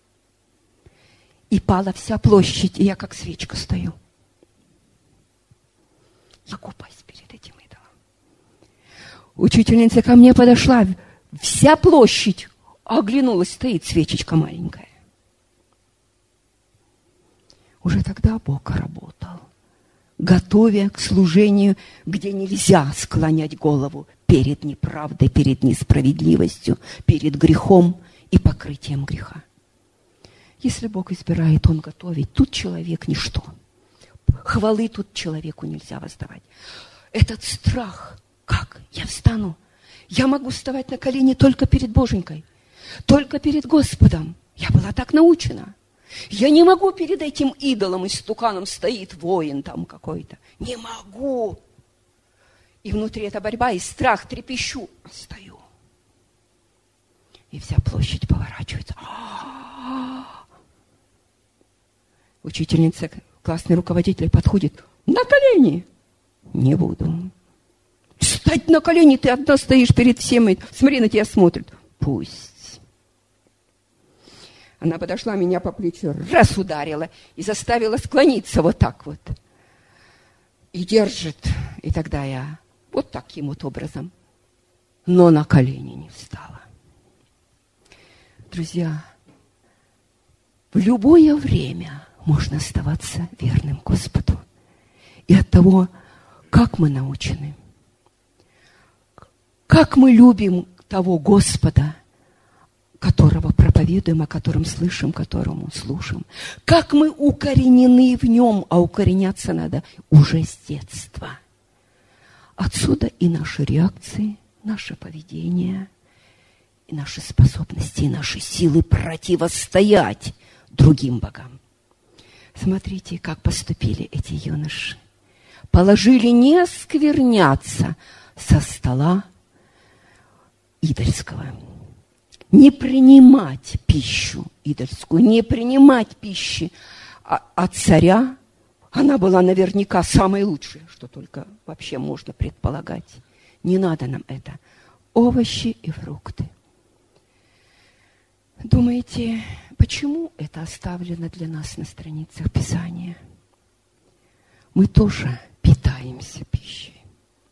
И пала вся площадь, и я как свечка стою. Я купаюсь перед этим идолом. Учительница ко мне подошла, вся площадь оглянулась, стоит свечечка маленькая. Уже тогда Бог работал, готовя к служению, где нельзя склонять голову перед неправдой, перед несправедливостью, перед грехом и покрытием греха. Если Бог избирает, Он готовит. Тут человек ничто. Хвалы тут человеку нельзя воздавать. Этот страх, как я встану? Я могу вставать на колени только перед Боженькой, только перед Господом. Я была так научена. Я не могу перед этим идолом и стуканом стоит воин там какой-то. Не могу. И внутри эта борьба, и страх, трепещу. Стою. И вся площадь поворачивается. Учительница, классный руководитель подходит. На колени. Не буду. Встать на колени, ты одна стоишь перед всеми. Смотри, на тебя смотрят. Пусть. Она подошла, меня по плечу раз ударила и заставила склониться вот так вот. И держит. И тогда я вот таким вот образом. Но на колени не встала. Друзья, в любое время можно оставаться верным Господу. И от того, как мы научены, как мы любим того Господа, которого проповедуем, о котором слышим, которому слушаем, как мы укоренены в нем, а укореняться надо уже с детства. Отсюда и наши реакции, наше поведение, и наши способности, и наши силы противостоять другим богам. Смотрите, как поступили эти юноши. Положили не оскверняться со стола идольского. Не принимать пищу идольскую, не принимать пищи от царя. Она была наверняка самой лучшей, что только вообще можно предполагать. Не надо нам это. Овощи и фрукты. Думаете, почему это оставлено для нас на страницах Писания? Мы тоже питаемся пищей.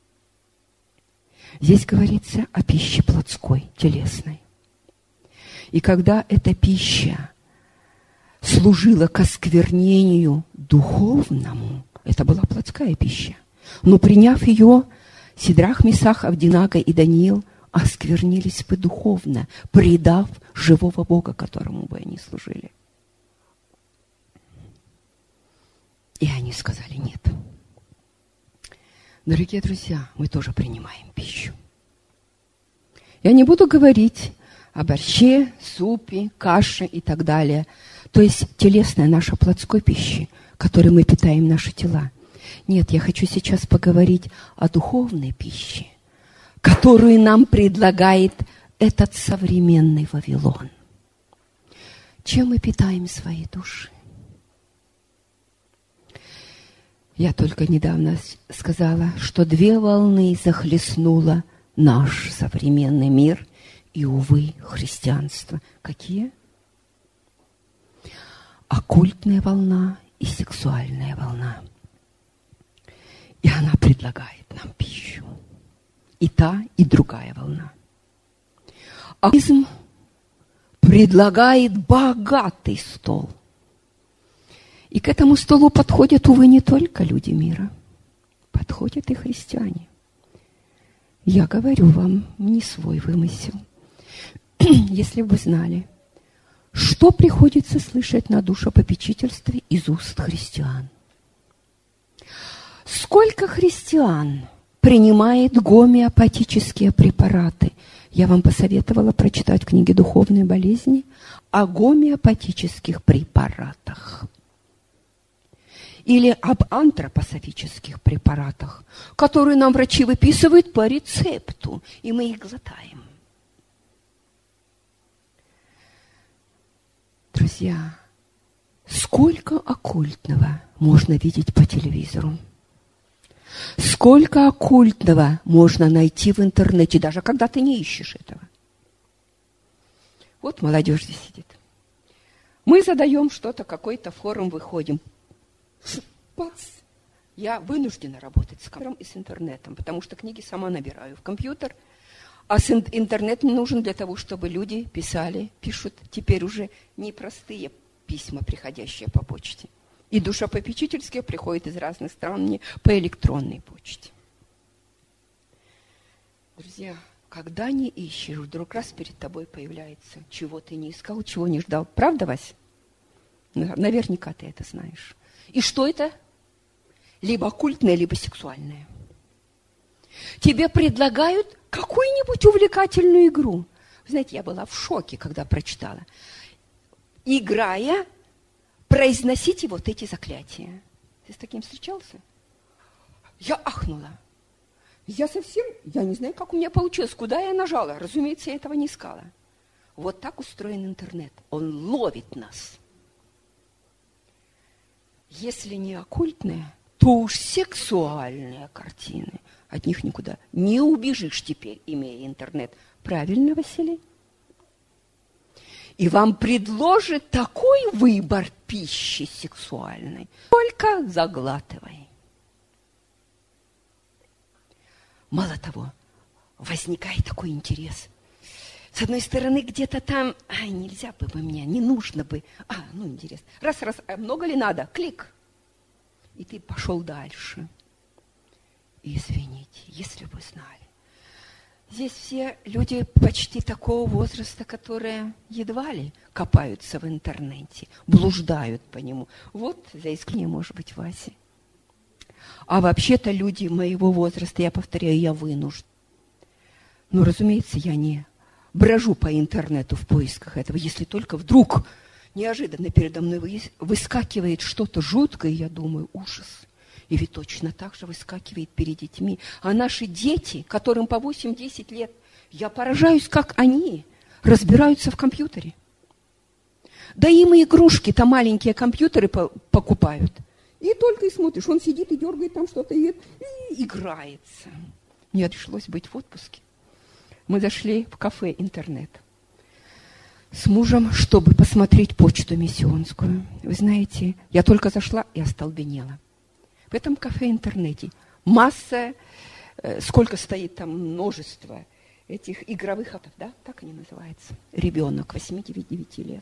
Здесь говорится о пище плотской, телесной. И когда эта пища служила к осквернению духовному, это была плотская пища. Но приняв ее, Сидрах, Месах, Авденага и Даниил осквернились бы духовно, предав живого Бога, которому бы они служили. И они сказали нет. Дорогие друзья, мы тоже принимаем пищу. Я не буду говорить о борще, супе, каше и так далее. То есть телесная наша плотской пищи, которой мы питаем наши тела. Нет, я хочу сейчас поговорить о духовной пище, которую нам предлагает этот современный Вавилон. Чем мы питаем свои души? Я только недавно сказала, что 2 волны захлестнуло наш современный мир и, увы, христианство. Какие? Оккультная волна и сексуальная волна. И она предлагает нам пищу. И та, и другая волна. Атеизм предлагает богатый стол. И к этому столу подходят, увы, не только люди мира. Подходят и христиане. Я говорю вам не свой вымысел. Если бы вы знали, что приходится слышать на душепопечительстве из уст христиан. Сколько христиан принимает гомеопатические препараты? Я вам посоветовала прочитать книги «Духовные болезни» о гомеопатических препаратах. Или об антропософических препаратах, которые нам врачи выписывают по рецепту, и мы их глотаем. Друзья, сколько оккультного можно видеть по телевизору? Сколько оккультного можно найти в интернете, даже когда ты не ищешь этого. Вот молодежь здесь сидит. Мы задаем что-то, какой-то форум, выходим. Бац! Я вынуждена работать с компьютером и с интернетом, потому что книги сама набираю в компьютер, а интернет мне нужен для того, чтобы люди пишут теперь уже не простые письма, приходящие по почте. И душепопечительские приходят из разных стран мне по электронной почте. Друзья, когда не ищешь, вдруг раз перед тобой появляется, чего ты не искал, чего не ждал. Правда, Вась? Наверняка ты это знаешь. И что это? Либо оккультное, либо сексуальное. Тебе предлагают какую-нибудь увлекательную игру. Вы знаете, я была в шоке, когда прочитала. Играя, произносите вот эти заклятия. Ты с таким встречался? Я ахнула. Я не знаю, как у меня получилось, куда я нажала. Разумеется, я этого не искала. Вот так устроен интернет. Он ловит нас. Если не оккультное, то уж сексуальные картины. От них никуда не убежишь теперь, имея интернет. Правильно, Василий? И вам предложат такой выбор пищи сексуальной. Только заглатывай. Мало того, возникает такой интерес. С одной стороны, где-то там, нельзя бы мне, не нужно бы. Интересно. Раз, много ли надо? Клик. И ты пошел дальше. Извините, если бы знали. Здесь все люди почти такого возраста, которые едва ли копаются в интернете, блуждают по нему. Вот за исключением, может быть, Васи. А вообще-то люди моего возраста, я повторяю, я вынужден. Разумеется, я не брожу по интернету в поисках этого, если только вдруг неожиданно передо мной выскакивает что-то жуткое, я думаю, ужас. И ведь точно так же выскакивает перед детьми. А наши дети, которым по 8-10 лет, я поражаюсь, как они разбираются в компьютере. Да им и игрушки-то маленькие компьютеры покупают. И только и смотришь, он сидит и дергает там что-то, и играется. Мне пришлось быть в отпуске. Мы зашли в кафе «Интернет» с мужем, чтобы посмотреть почту миссионскую. Вы знаете, я только зашла и остолбенела. В этом кафе-интернете масса, сколько стоит там множество этих игровых автов, да, так они называются, ребенок 8-9 лет.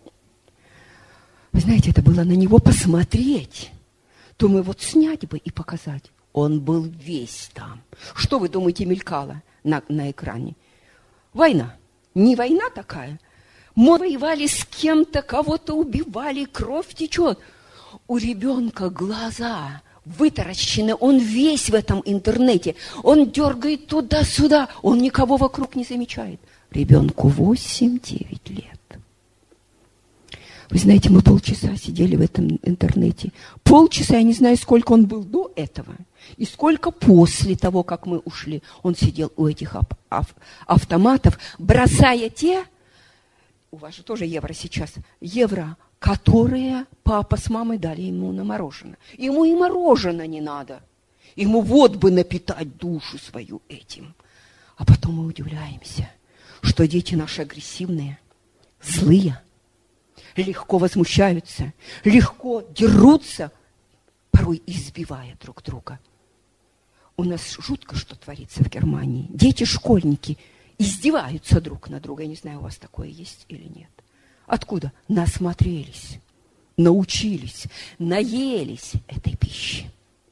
Вы знаете, это было на него посмотреть. Думаю, вот снять бы и показать. Он был весь там. Что вы думаете, мелькало на экране? Война. Не война такая. Мы воевали с кем-то, кого-то убивали, кровь течет. У ребенка глаза вытаращены, он весь в этом интернете. Он дергает туда-сюда, он никого вокруг не замечает. Ребенку 8-9 лет. Вы знаете, мы полчаса сидели в этом интернете. Полчаса, я не знаю, сколько он был до этого, и сколько после того, как мы ушли. Он сидел у этих автоматов, бросая те, у вас же тоже евро сейчас, евро, которые папа с мамой дали ему на мороженое. Ему и мороженое не надо. Ему вот бы напитать душу свою этим. А потом мы удивляемся, что дети наши агрессивные, злые, легко возмущаются, легко дерутся, порой избивая друг друга. У нас жутко что творится в Германии. Дети, школьники издеваются друг над другом. Я не знаю, у вас такое есть или нет. Откуда? Насмотрелись, научились, наелись этой пищи.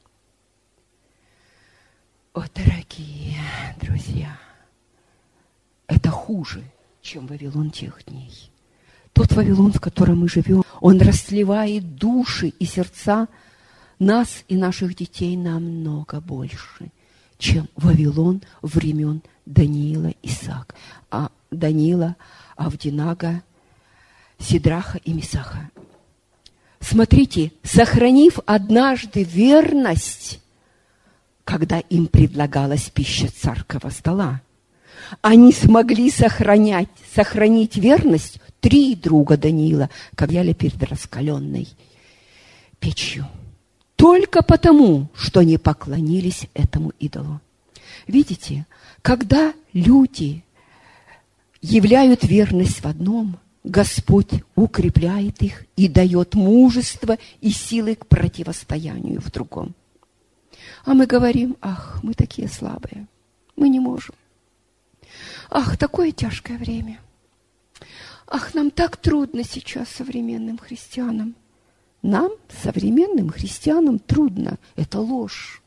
О, дорогие друзья, это хуже, чем Вавилон тех дней. Тот Вавилон, в котором мы живем, он расслевает души и сердца нас и наших детей намного больше, чем Вавилон времен Даниила, Даниила, Авдинага, Сидраха и Месаха. Смотрите, сохранив однажды верность, когда им предлагалась пища царского стола, они смогли сохранить верность 3 друга Даниила, как стояли перед раскаленной печью. только потому, что они поклонились этому идолу. Видите, когда люди являют верность в одном, Господь укрепляет их и дает мужество и силы к противостоянию в другом. А мы говорим: ах, мы такие слабые, мы не можем. Ах, такое тяжкое время. Ах, нам так трудно сейчас, современным христианам. Нам, современным христианам, трудно. Это ложь.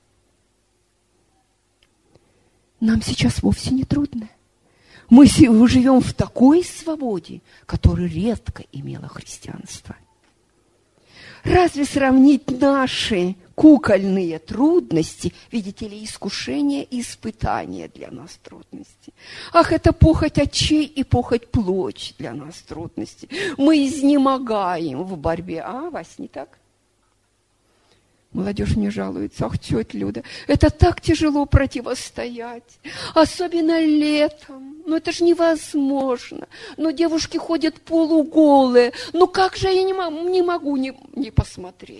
Нам сейчас вовсе не трудно. Мы живем в такой свободе, которую редко имело христианство. Разве сравнить наши кукольные трудности, видите ли, искушения и испытания для нас трудности? Ах, это похоть очей и похоть плоть для нас трудности. Мы изнемогаем в борьбе. А, Вась, не так? Молодежь мне жалуется: ах, тетя Люда, это так тяжело противостоять, особенно летом. Ну, это же невозможно. Ну, девушки ходят полуголые. Ну, как же я не могу не посмотреть.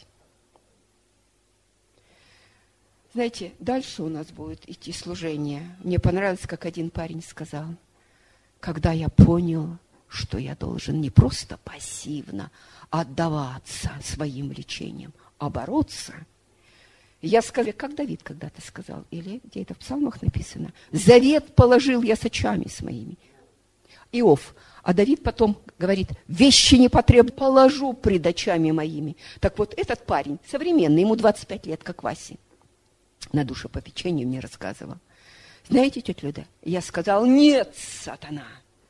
Знаете, дальше у нас будет идти служение. Мне понравилось, как один парень сказал: когда я понял, что я должен не просто пассивно отдаваться своим влечениям, а бороться. Я сказал, как Давид когда-то сказал, или где это в псалмах написано: завет положил я с очами с моими. Иов. А Давид потом говорит: вещи непотребные положу пред очами моими. Так вот, этот парень современный, ему 25 лет, как Васе, на душепопечении мне рассказывал. Знаете, тетя Люда, я сказал: нет, сатана,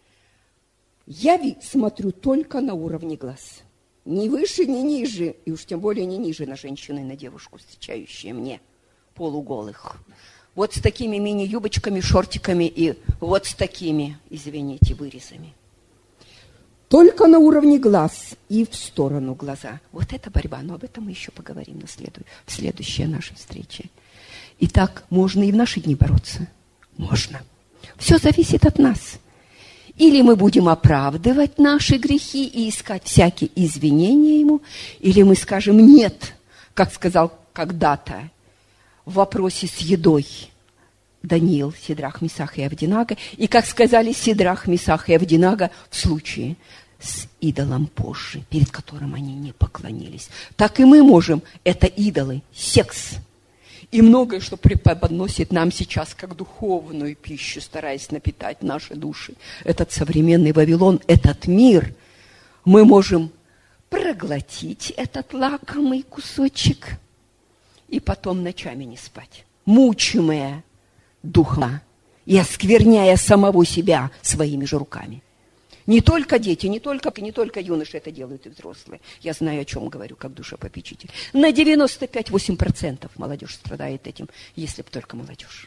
я смотрю только на уровне глаз. Ни выше, ни ниже, и уж тем более не ниже на женщину и на девушку, встречающие мне, полуголых. Вот с такими мини-юбочками, шортиками и вот с такими, извините, вырезами. Только на уровне глаз и в сторону глаза. Вот это борьба, но об этом мы еще поговорим в следующей нашей встрече. Итак, можно и в наши дни бороться? Можно. Все зависит от нас. Или мы будем оправдывать наши грехи и искать всякие извинения ему, или мы скажем «нет», как сказал когда-то в вопросе с едой Даниил, Сидрах, Месах и Авдинага, и как сказали Сидрах, Месах и Авдинага в случае с идолом позже, перед которым они не поклонились. Так и мы можем, это идолы, секс. И многое, что преподносит нам сейчас как духовную пищу, стараясь напитать наши души. Этот современный Вавилон, этот мир, мы можем проглотить этот лакомый кусочек и потом ночами не спать, мучимые духом и оскверняя самого себя своими же руками. Не только дети, не только юноши это делают, и взрослые. Я знаю, о чем говорю, как душепопечитель. На 95-8% молодежь страдает этим, если бы только молодежь.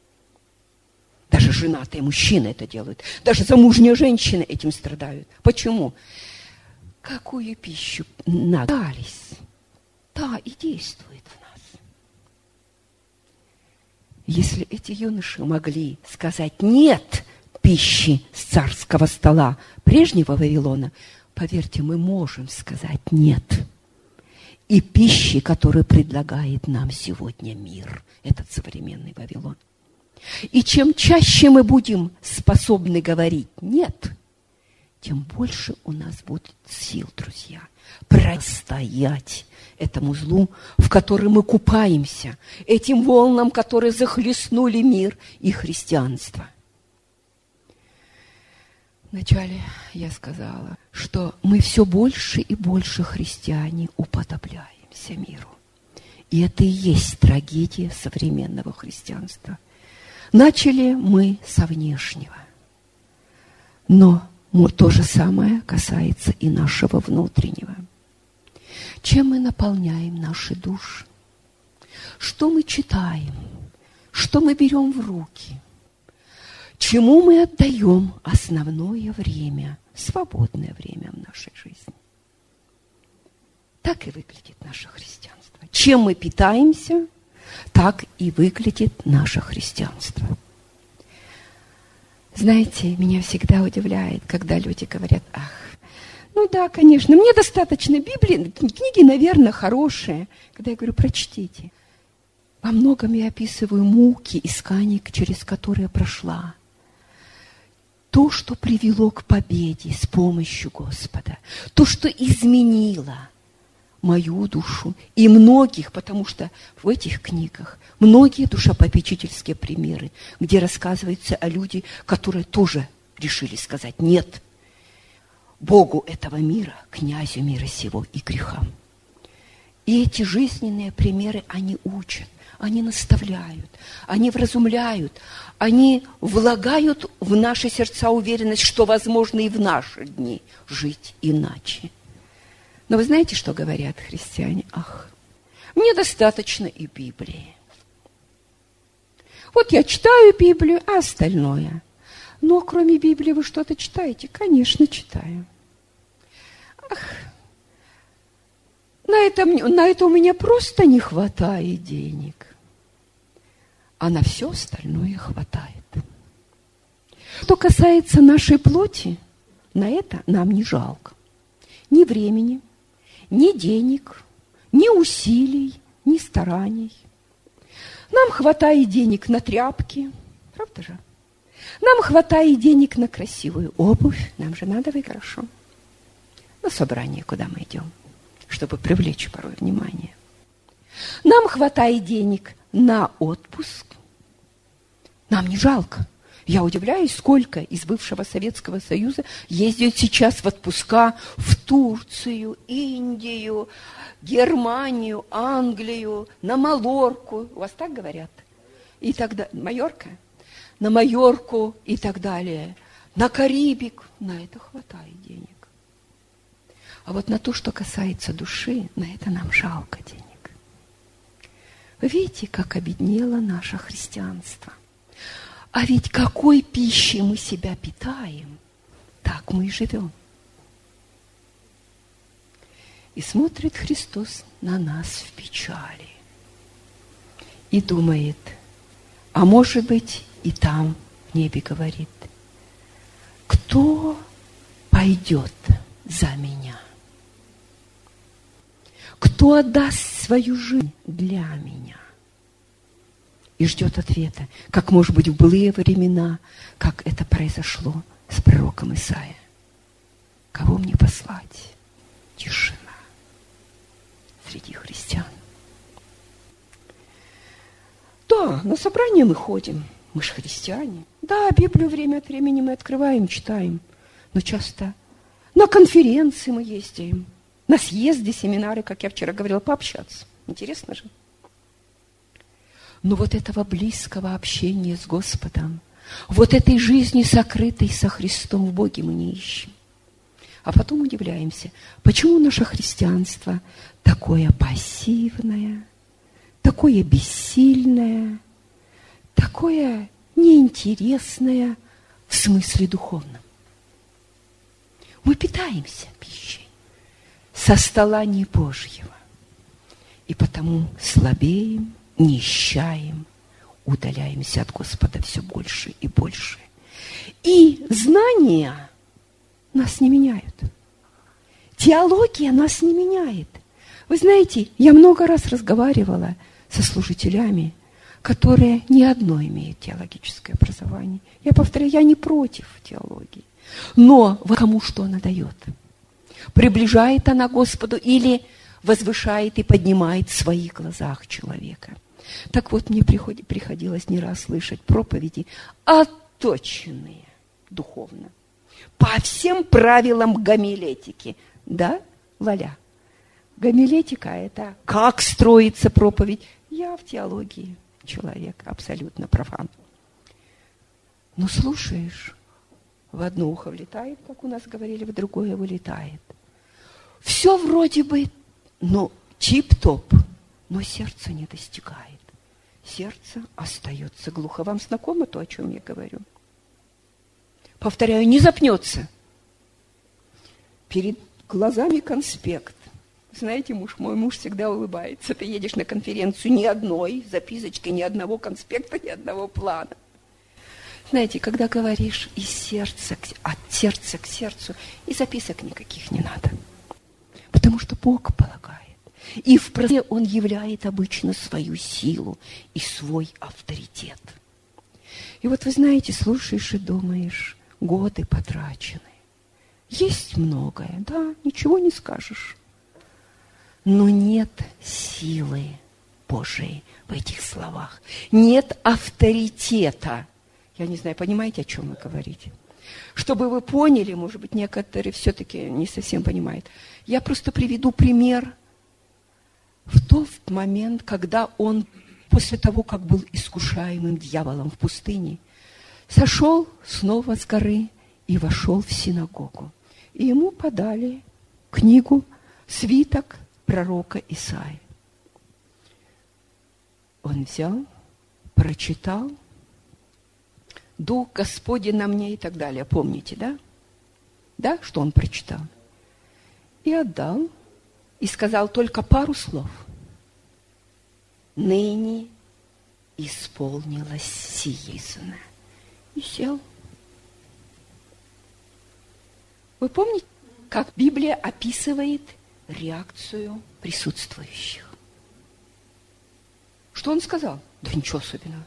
Даже женатые мужчины это делают. Даже замужние женщины этим страдают. Почему? Какую пищу нагались, та и действует в нас. Если эти юноши могли сказать «нет» пищи с царского стола прежнего Вавилона, поверьте, мы можем сказать «нет» и пищи, которую предлагает нам сегодня мир, этот современный Вавилон. И чем чаще мы будем способны говорить «нет», тем больше у нас будет сил, друзья, противостоять этому злу, в котором мы купаемся, этим волнам, которые захлестнули мир и христианство. Вначале я сказала, что мы все больше и больше христиане уподобляемся миру. И это и есть трагедия современного христианства. Начали мы со внешнего, но то же самое касается и нашего внутреннего. Чем мы наполняем наши души? Что мы читаем? Что мы берем в руки? Чему мы отдаем основное время, свободное время в нашей жизни? Так и выглядит наше христианство. Чем мы питаемся, так и выглядит наше христианство. Знаете, меня всегда удивляет, когда люди говорят: ах, Ну да, конечно, мне достаточно Библии, книги, наверное, хорошие. Когда я говорю, прочтите. Во многом я описываю муки, искания, через которые прошла. То, что привело к победе с помощью Господа. То, что изменило мою душу и многих, потому что в этих книгах многие душепопечительские примеры, где рассказывается о людях, которые тоже решили сказать «нет» Богу этого мира, князю мира сего и грехам. И эти жизненные примеры, они учат, они наставляют, они вразумляют, они влагают в наши сердца уверенность, что возможно и в наши дни жить иначе. Но вы знаете, что говорят христиане? Ах, мне достаточно и Библии. Вот я читаю Библию, а остальное. Но кроме Библии вы что-то читаете? Конечно, читаю. Ах, на это у меня просто не хватает денег. А на все остальное хватает. Что касается нашей плоти, на это нам не жалко. Ни времени, ни денег, ни усилий, ни стараний. Нам хватает денег на тряпки, правда же? Нам хватает денег на красивую обувь, нам же надо быть хорошо. На собрание, куда мы идем, чтобы привлечь порой внимание. Нам хватает денег на отпуск. Нам не жалко. Я удивляюсь, сколько из бывшего Советского Союза ездят сейчас в отпуска в Турцию, Индию, Германию, Англию, на Малорку. У вас так говорят? И тогда Майорка? На Майорку и так далее. На Карибик. На это хватает денег. А вот на то, что касается души, на это нам жалко денег. Вы видите, как обеднело наше христианство? А ведь какой пищей мы себя питаем, так мы и живем. И смотрит Христос на нас в печали. И думает, а может быть, и там в небе говорит, кто пойдет за меня? Кто отдаст свою жизнь для меня? И ждет ответа, как, может быть, в былые времена, как это произошло с пророком Исаия. Кого мне послать? Тишина среди христиан. Да, на собрание мы ходим, мы же христиане. Да, Библию время от времени мы открываем, читаем, но часто на конференции мы ездим, на съезды, семинары, как я вчера говорила, пообщаться. Интересно же. Но вот этого близкого общения с Господом, вот этой жизни, сокрытой со Христом в Боге, мы не ищем. А потом удивляемся, почему наше христианство такое пассивное, такое бессильное, такое неинтересное в смысле духовном. Мы питаемся пищей со стола не Божьего, и потому слабеем, нищаем, удаляемся от Господа все больше и больше. И знания нас не меняют. Теология нас не меняет. Вы знаете, я много раз разговаривала со служителями, которые не одно имеют теологическое образование. Я повторяю, я не против теологии. Но кому что она дает? Приближает она Господу или возвышает и поднимает в своих глазах человека? Так вот, мне приходилось не раз слышать проповеди, отточенные духовно, по всем правилам гомилетики. Да, Валя? Гомилетика – это как строится проповедь. Я в теологии человек, абсолютно профан. Но слушаешь, в одно ухо влетает, как у нас говорили, в другое вылетает. Все вроде бы, тип-топ, но сердце не достигает. Сердце остается глухо. Вам знакомо то, о чем я говорю? Повторяю, не запнется. Перед глазами конспект. Знаете, мой муж всегда улыбается. Ты едешь на конференцию ни одной записочки, ни одного конспекта, ни одного плана. Знаете, когда говоришь из сердца, от сердца к сердцу, и записок никаких не надо. Потому что Бог полагает. И в прозе Он являет обычно свою силу и свой авторитет. И вот вы знаете, слушаешь и думаешь, годы потрачены. Есть многое, да, ничего не скажешь. Но нет силы Божией в этих словах. Нет авторитета. Я не знаю, понимаете, о чем вы говорите? Чтобы вы поняли, может быть, некоторые все-таки не совсем понимают. Я просто приведу пример. В тот момент, когда он, после того, как был искушаемым дьяволом в пустыне, сошел снова с горы и вошел в синагогу. И ему подали книгу, свиток пророка Исаии. Он взял, прочитал, «Дух Господень на мне» и так далее. Помните, да? Да, что он прочитал? И отдал, и сказал только пару слов. «Ныне исполнилось сиизно». И сел. Вы помните, как Библия описывает реакцию присутствующих? Что он сказал? Да ничего особенного.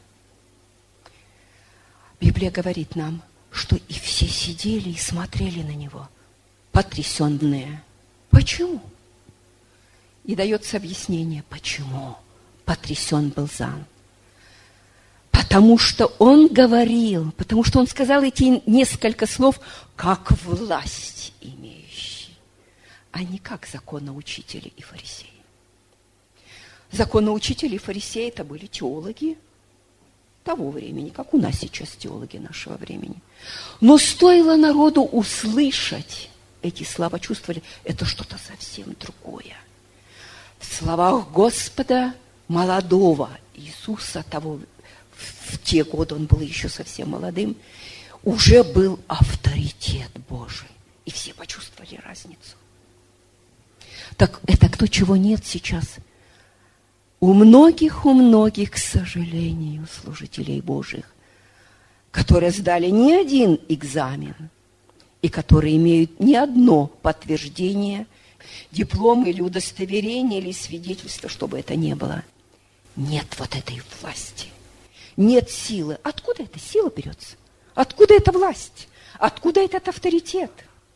Библия говорит нам, что и все сидели и смотрели на него, потрясенные. Почему? И дается объяснение, почему потрясен был Зан. Потому что он говорил, потому что он сказал эти несколько слов, как власть имеющий, а не как законоучители и фарисеи. Законоучители и фарисеи – это были теологи того времени, как у нас сейчас теологи нашего времени. Но стоило народу услышать эти слова, чувствовали, это что-то совсем другое. В словах Господа молодого Иисуса, того, в те годы он был еще совсем молодым, уже был авторитет Божий. И все почувствовали разницу. Так это то, чего нет сейчас. У многих, к сожалению, служителей Божьих, которые сдали не один экзамен, и которые имеют не одно подтверждение, диплом или удостоверение, или свидетельство, чтобы это не было. Нет вот этой власти. Нет силы. Откуда эта сила берется? Откуда эта власть? Откуда этот авторитет?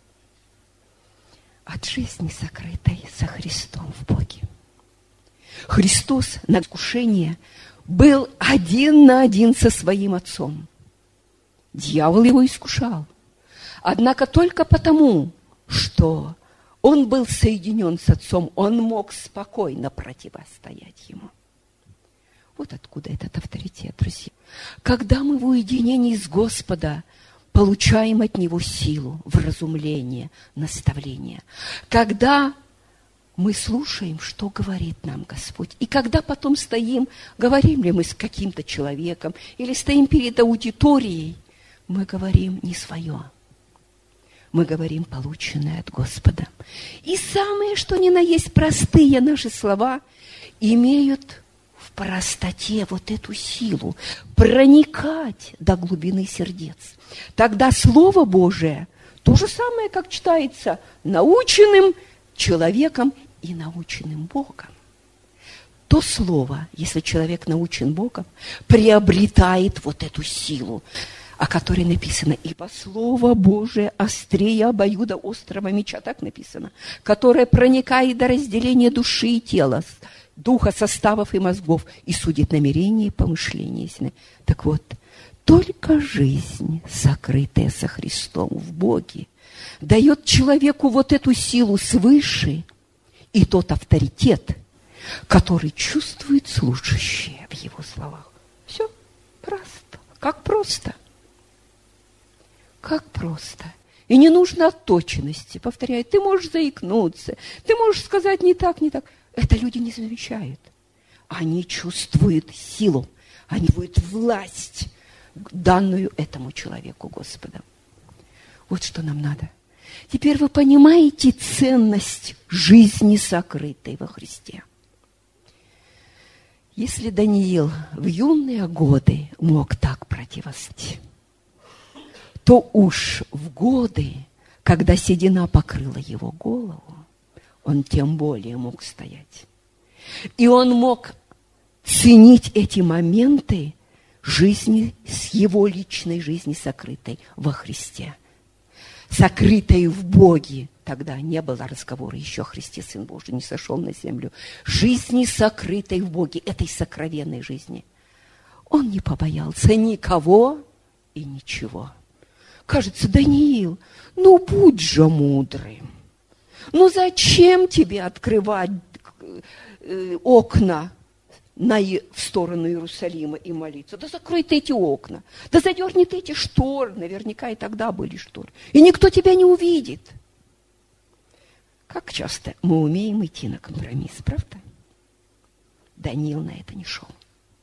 От жизни, сокрытой со Христом в Боге. Христос на искушение был один на один со своим Отцом. Дьявол его искушал. Однако только потому, что он был соединен с Отцом, он мог спокойно противостоять ему. Вот откуда этот авторитет, друзья. Когда мы в уединении с Господом получаем от Него силу, вразумление, наставление. Когда мы слушаем, что говорит нам Господь. И когда потом стоим, говорим ли мы с каким-то человеком, или стоим перед аудиторией, мы говорим не свое. Мы говорим полученное от Господа. И самое, что ни на есть, простые наши слова имеют в простоте вот эту силу проникать до глубины сердец. Тогда Слово Божие то же самое, как читается наученным человеком и наученным Богом. То слово, если человек научен Богом, приобретает вот эту силу, о которой написано, ибо Слово Божие острее обоюда острого меча, так написано, которое проникает до разделения души и тела, духа, составов и мозгов, и судит намерения и помышления. Так вот, только жизнь, сокрытая со Христом в Боге, дает человеку вот эту силу свыше и тот авторитет, который чувствует слушающие в его словах. Все просто. Как просто. Как просто. И не нужно отточенности. Повторяю, ты можешь заикнуться, ты можешь сказать не так, не так. Это люди не замечают. Они чувствуют силу, они чувствуют власть, данную этому человеку Господом. Вот что нам надо. Теперь вы понимаете ценность жизни, сокрытой во Христе. Если Даниил в юные годы мог так противостоять, то уж в годы, когда седина покрыла его голову, он тем более мог стоять. И он мог ценить эти моменты жизни, с его личной жизни, сокрытой во Христе, сокрытой в Боге. Тогда не было разговора еще о Христе, Сын Божий, не сошел на землю. Жизни, сокрытой в Боге, этой сокровенной жизни. Он не побоялся никого и ничего. Кажется, Даниил, ну будь же мудрым. Ну зачем тебе открывать окна в сторону Иерусалима и молиться? Да закрой ты эти окна, да задерни ты эти шторы, наверняка и тогда были шторы, и никто тебя не увидит. Как часто мы умеем идти на компромисс, правда? Даниил на это не шел.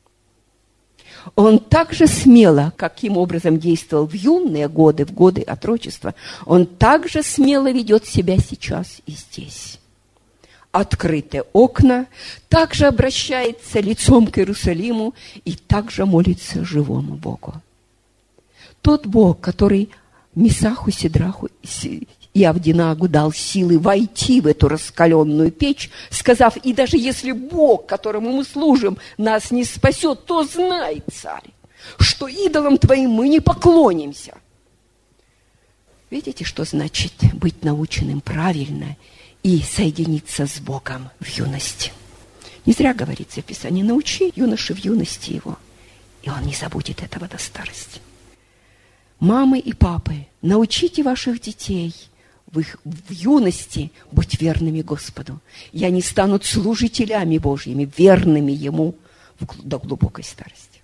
Он так же смело, каким образом действовал в юные годы, в годы отрочества, он так же смело ведет себя сейчас и здесь. Открытые окна, также обращается лицом к Иерусалиму и также молится живому Богу. Тот Бог, который Месаху, Сидраху и Авдинагу дал силы войти в эту раскаленную печь, сказав: и даже если Бог, которому мы служим, нас не спасет, то знай, царь, что идолам твоим мы не поклонимся. Видите, что значит быть наученным правильно и соединиться с Богом в юности? Не зря говорится в Писании: научи юношу в юности его, и он не забудет этого до старости. Мамы и папы, научите ваших детей в юности быть верными Господу, и они станут служителями Божьими, верными Ему до глубокой старости.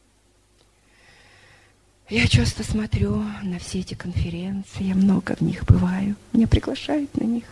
Я часто смотрю на все эти конференции, я много в них бываю, меня приглашают на них.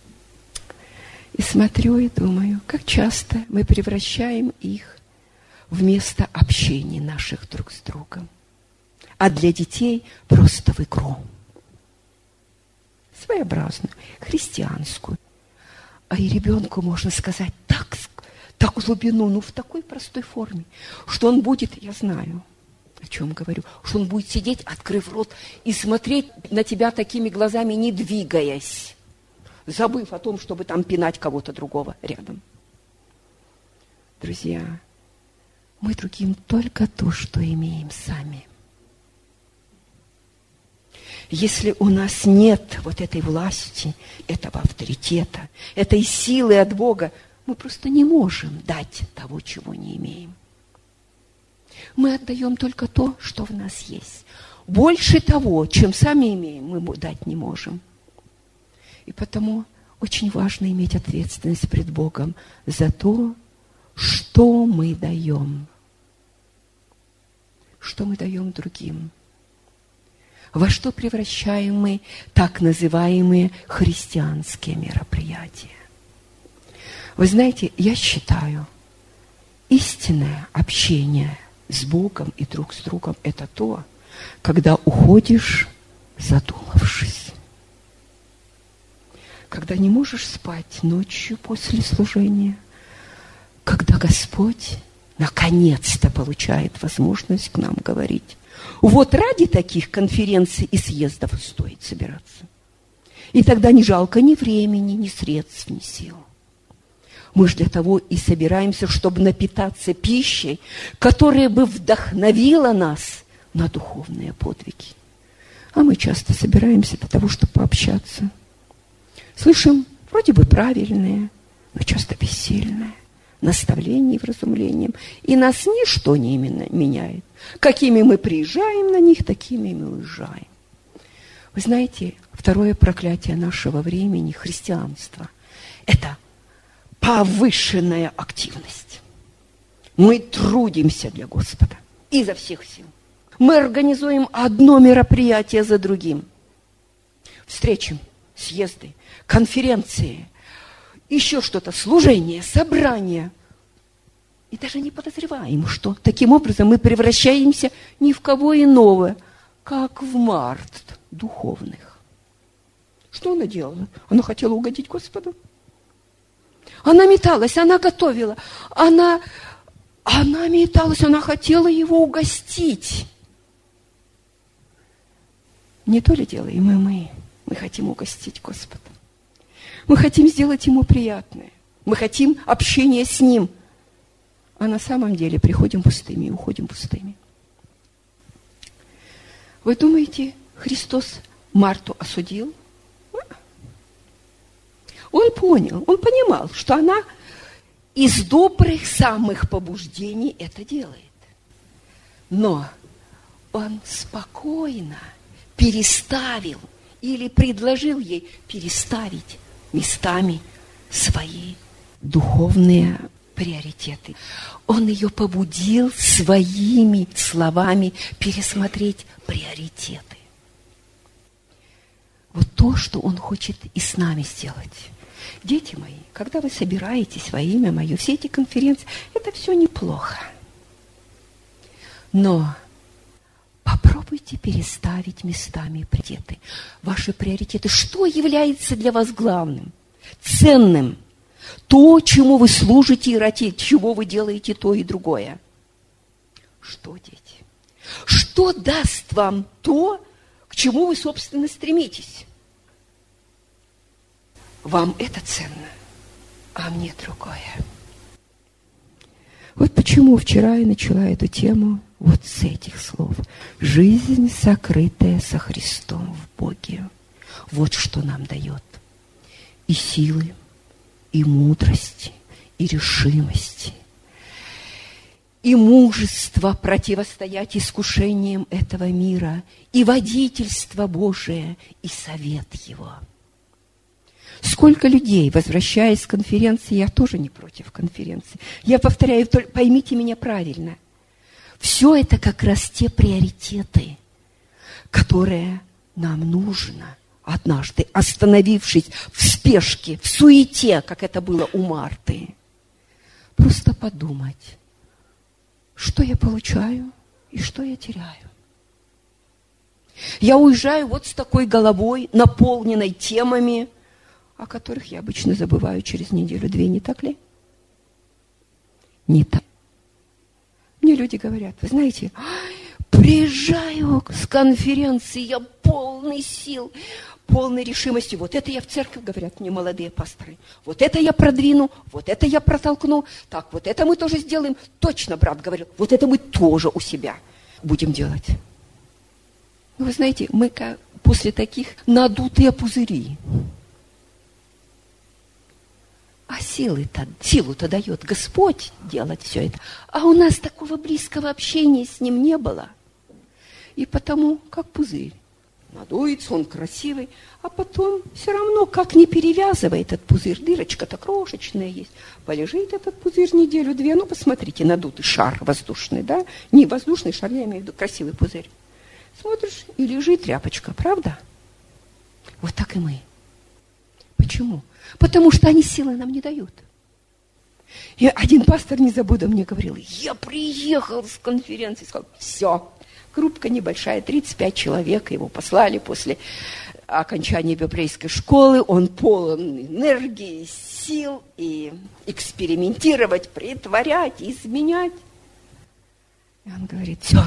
И смотрю и думаю, как часто мы превращаем их в место общения наших друг с другом, а для детей просто в игру. Своеобразную, христианскую. А и ребенку можно сказать так глубину, ну в такой простой форме, что он будет, я знаю, о чем говорю, что он будет сидеть, открыв рот, и смотреть на тебя такими глазами, не двигаясь, забыв о том, чтобы там пинать кого-то другого рядом. Друзья, мы другим только то, что имеем сами. Если у нас нет вот этой власти, этого авторитета, этой силы от Бога, мы просто не можем дать того, чего не имеем. Мы отдаем только то, что в нас есть. Больше того, чем сами имеем, мы дать не можем. И потому очень важно иметь ответственность пред Богом за то, что мы даем. Что мы даем другим. Во что превращаем мы так называемые христианские мероприятия? Вы знаете, я считаю, истинное общение с Богом и друг с другом – это то, когда уходишь, задумавшись. Когда не можешь спать ночью после служения, когда Господь наконец-то получает возможность к нам говорить. Вот ради таких конференций и съездов стоит собираться. И тогда не жалко ни времени, ни средств, ни сил. Мы же для того и собираемся, чтобы напитаться пищей, которая бы вдохновила нас на духовные подвиги. А мы часто собираемся для того, чтобы пообщаться. Слышим вроде бы правильные, но часто бессильные наставления и вразумления. И нас ничто не меняет. Какими мы приезжаем на них, такими мы уезжаем. Вы знаете, второе проклятие нашего времени, христианства, это повышенная активность. Мы трудимся для Господа изо всех сил. Мы организуем одно мероприятие за другим. Встречи, съезды, конференции, еще что-то, служение, собрание. И даже не подозреваем, что таким образом мы превращаемся ни в кого иного, как в Март духовных. Что она делала? Она хотела угодить Господу. Она металась, она готовила, она металась, она хотела его угостить. Не то ли делаем и мы. Мы хотим угостить Господа. Мы хотим сделать Ему приятное. Мы хотим общения с Ним. А на самом деле приходим пустыми и уходим пустыми. Вы думаете, Христос Марту осудил? Он понял, он понимал, что она из добрых самых побуждений это делает. Но он спокойно переставил или предложил ей переставить местами свои духовные приоритеты. Он ее побудил своими словами пересмотреть приоритеты. Вот то, что он хочет и с нами сделать. Дети мои, когда вы собираетесь во имя Мое, все эти конференции, это все неплохо. Но попробуйте переставить местами приоритеты. Ваши приоритеты. Что является для вас главным, ценным? То, чему вы служите и ради чего вы делаете то и другое. Что, дети? Что даст вам то, к чему вы, собственно, стремитесь? Вам это ценно, а мне другое. Вот почему вчера я начала эту тему вот с этих слов. Жизнь, сокрытая со Христом в Боге. Вот что нам дает и силы, и мудрости, и решимости, и мужество противостоять искушениям этого мира, и водительство Божие, и совет Его. Сколько людей, возвращаясь с конференции, я тоже не против конференции. Я повторяю, поймите меня правильно. Все это как раз те приоритеты, которые нам нужно однажды, остановившись в спешке, в суете, как это было у Марты, просто подумать, что я получаю и что я теряю. Я уезжаю вот с такой головой, наполненной темами, о которых я обычно забываю через неделю-две, не так ли? Не так. Мне люди говорят, вы знаете, приезжаю с конференции, я полный сил, полной решимости. Вот это я в церковь, говорят мне молодые пасторы. Вот это я продвину, вот это я протолкну. Так, вот это мы тоже сделаем. Точно, брат говорил, вот это мы тоже у себя будем делать. Вы знаете, мы после таких надутые пузыри. А силу-то дает Господь делать все это. А у нас такого близкого общения с Ним не было. И потому, как пузырь. Надуется, он красивый, а потом все равно, как не перевязывай этот пузырь, дырочка-то крошечная есть. Полежит этот пузырь неделю-две, ну, посмотрите, надутый шар воздушный, да? Не воздушный шар, я имею в виду красивый пузырь. Смотришь, и лежит тряпочка, правда? Вот так и мы. Почему? Потому что они силы нам не дают. И один пастор, не забуду, мне говорил, я приехал с конференции, сказал, все, группка небольшая, 35 человек, его послали после окончания библейской школы, он полон энергии, сил, и экспериментировать, притворять, изменять. И он говорит, все,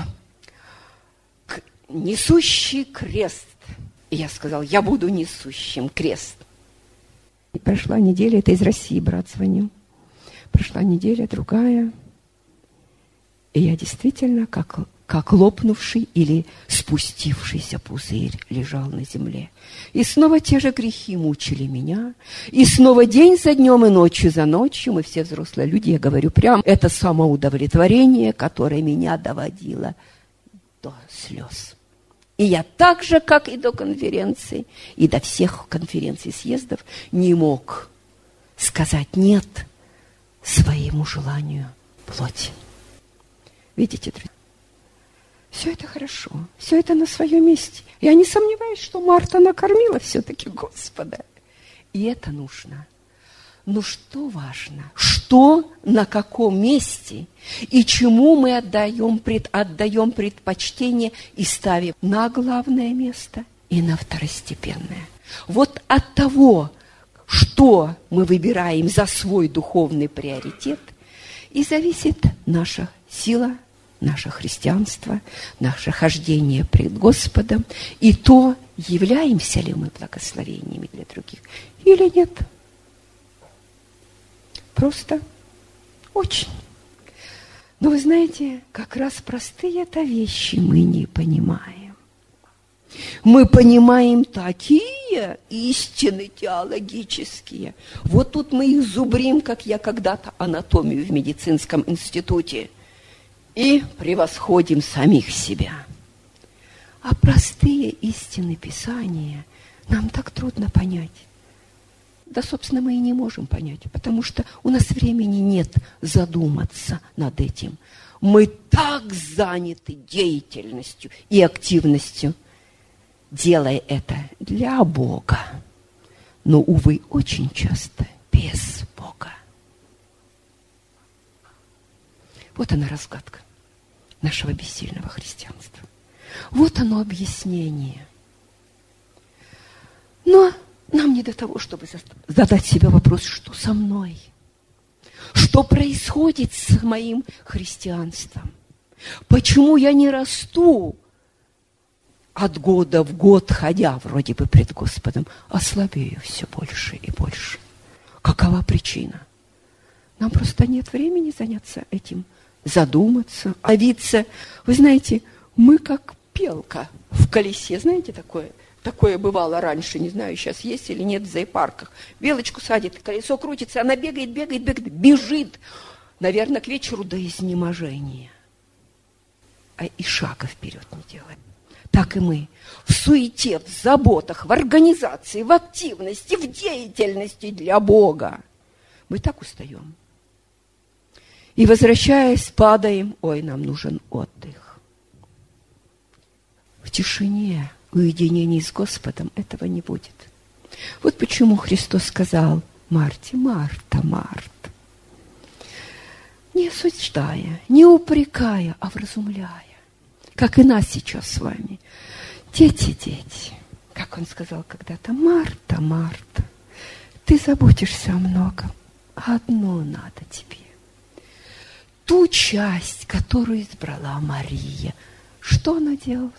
несущий крест. И я сказал, я буду несущим крест. И прошла неделя, это из России брат звонил. Прошла неделя, другая. И я действительно, как лопнувший или спустившийся пузырь, лежал на земле. И снова те же грехи мучили меня. И снова день за днем и ночью за ночью, мы все взрослые люди, я говорю прям, это самоудовлетворение, которое меня доводило до слез. И я так же, как и до конференции, и до всех конференций, съездов, не мог сказать «нет» своему желанию плоти. Видите, друзья? Все это хорошо, все это на своем месте. Я не сомневаюсь, что Марта накормила все-таки Господа. И это нужно. Но что важно? Что, на каком месте и чему мы отдаем предпочтение и ставим на главное место и на второстепенное. Вот от того, что мы выбираем за свой духовный приоритет, и зависит наша сила наше христианство, наше хождение пред Господом и то, являемся ли мы благословениями для других или нет. Просто очень. Но вы знаете, как раз простые-то вещи мы не понимаем. Мы понимаем такие истины теологические. Вот тут мы их зубрим, как я когда-то анатомию в медицинском институте, и превосходим самих себя. А простые истины Писания нам так трудно понять. Да, собственно, мы и не можем понять, потому что у нас времени нет задуматься над этим. Мы так заняты деятельностью и активностью, делая это для Бога, но, увы, очень часто без Бога. Вот она разгадка нашего бессильного христианства. Вот оно объяснение. Но нам не до того, чтобы задать себе вопрос, что со мной? Что происходит с моим христианством? Почему я не расту от года в год, ходя вроде бы пред Господом, а слабею все больше и больше? Какова причина? Нам просто нет времени заняться этим, задуматься, овиться. Вы знаете, мы как пелка в колесе, знаете такое? Такое бывало раньше, не знаю, сейчас есть или нет в зоопарках. Белочку садит, колесо крутится, она бегает, бежит. Наверное, к вечеру до изнеможения. А и шага вперед не делает. Так и мы в суете, в заботах, в организации, в активности, в деятельности для Бога. Мы так устаем. И, возвращаясь, падаем. Ой, нам нужен отдых. В тишине, уединении с Господом этого не будет. Вот почему Христос сказал Марте: Марта, Марта, не осуждая, не упрекая, а вразумляя, как и нас сейчас с вами. Дети, дети, как он сказал когда-то: Марта, Марта, ты заботишься о многом, а одно надо тебе. Ту часть, которую избрала Мария, что она делала?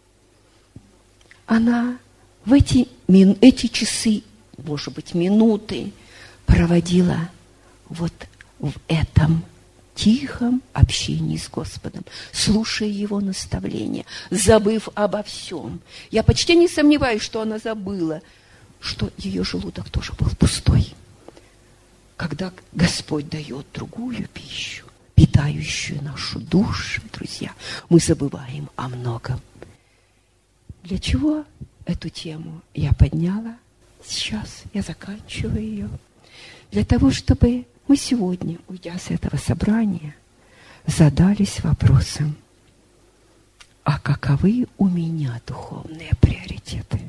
Она в эти часы, может быть, минуты проводила вот в этом тихом общении с Господом, слушая Его наставления, забыв обо всем. Я почти не сомневаюсь, что она забыла, что ее желудок тоже был пустой. Когда Господь дает другую пищу, питающую нашу душу, друзья, мы забываем о многом. Для чего эту тему я подняла? Сейчас я заканчиваю ее. Для того, чтобы мы сегодня, уйдя с этого собрания, задались вопросом: а каковы у меня духовные приоритеты?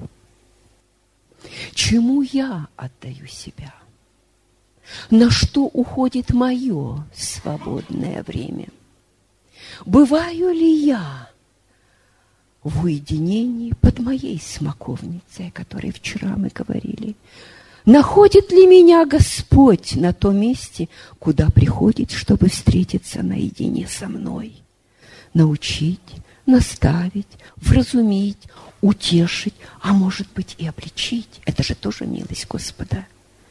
Чему я отдаю себя? На что уходит мое свободное время? Бываю ли я в уединении под моей смоковницей, о которой вчера мы говорили? Находит ли меня Господь на том месте, куда приходит, чтобы встретиться наедине со мной? Научить, наставить, вразумить, утешить, а может быть и обличить. Это же тоже милость Господа.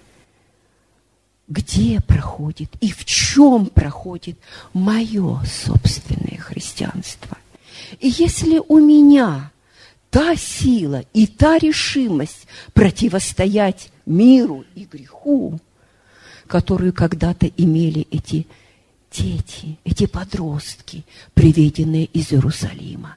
Где проходит и в чем проходит мое собственное христианство? И если у меня та сила и та решимость противостоять миру и греху, которую когда-то имели эти дети, эти подростки, приведенные из Иерусалима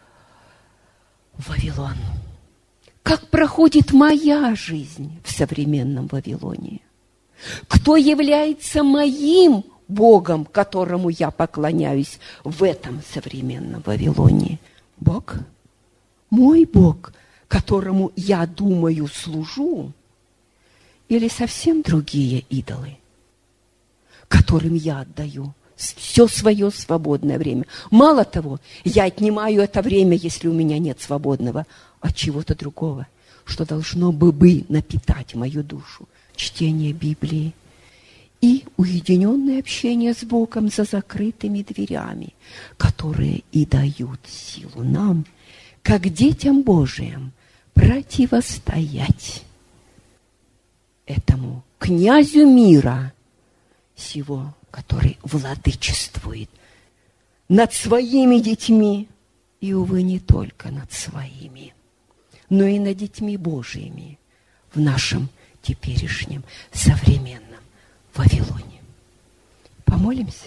в Вавилон, как проходит моя жизнь в современном Вавилоне? Кто является моим Богом, которому я поклоняюсь в этом современном Вавилоне? Бог? Мой Бог, которому я думаю, служу? Или совсем другие идолы, которым я отдаю все свое свободное время? Мало того, я отнимаю это время, если у меня нет свободного, от чего-то другого, что должно бы напитать мою душу. Чтение Библии и уединенное общение с Богом за закрытыми дверями, которые и дают силу нам, как детям Божиим, противостоять этому князю мира сего, который владычествует над своими детьми, и, увы, не только над своими, но и над детьми Божьими в нашем теперешнем современном Вавилоне. Помолимся.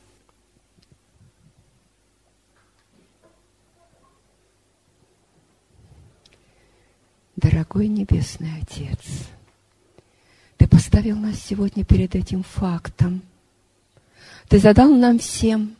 Дорогой Небесный Отец, Ты поставил нас сегодня перед этим фактом. Ты задал нам всем,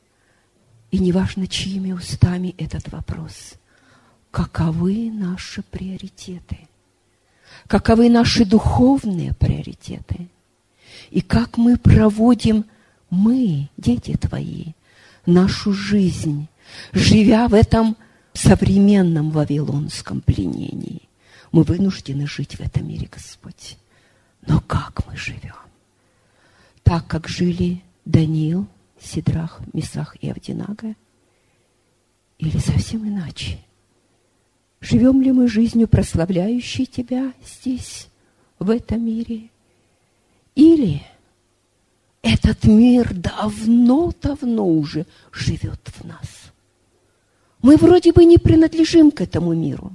и неважно, чьими устами, этот вопрос. Каковы наши приоритеты? Каковы наши духовные приоритеты? И как мы проводим, мы, дети Твои, нашу жизнь, живя в этом современном вавилонском пленении? Мы вынуждены жить в этом мире, Господь. Но как мы живем? Так, как жили Даниил, Сидрах, Месах и Авдинага? Или совсем иначе? Живем ли мы жизнью, прославляющей Тебя здесь, в этом мире? Или этот мир давно-давно уже живет в нас? Мы вроде бы не принадлежим к этому миру,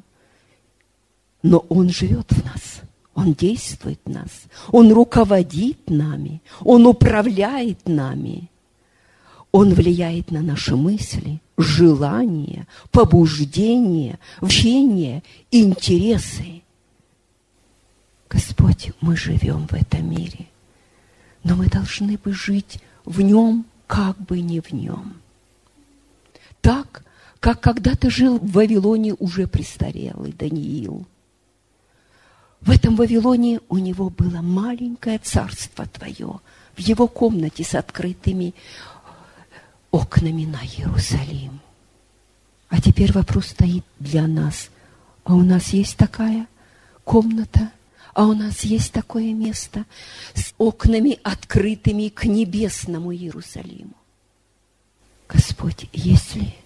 но он живет в нас, он действует в нас, он руководит нами, он управляет нами. Он влияет на наши мысли, желания, побуждения, учения, интересы. Господь, мы живем в этом мире, но мы должны бы жить в нем, как бы не в нем. Так, как когда-то жил в Вавилоне уже престарелый Даниил. В этом Вавилоне у него было маленькое царство Твое, в его комнате с открытыми окнами на Иерусалим. А теперь вопрос стоит для нас. А у нас есть такая комната? А у нас есть такое место с окнами, открытыми к небесному Иерусалиму? Господь, если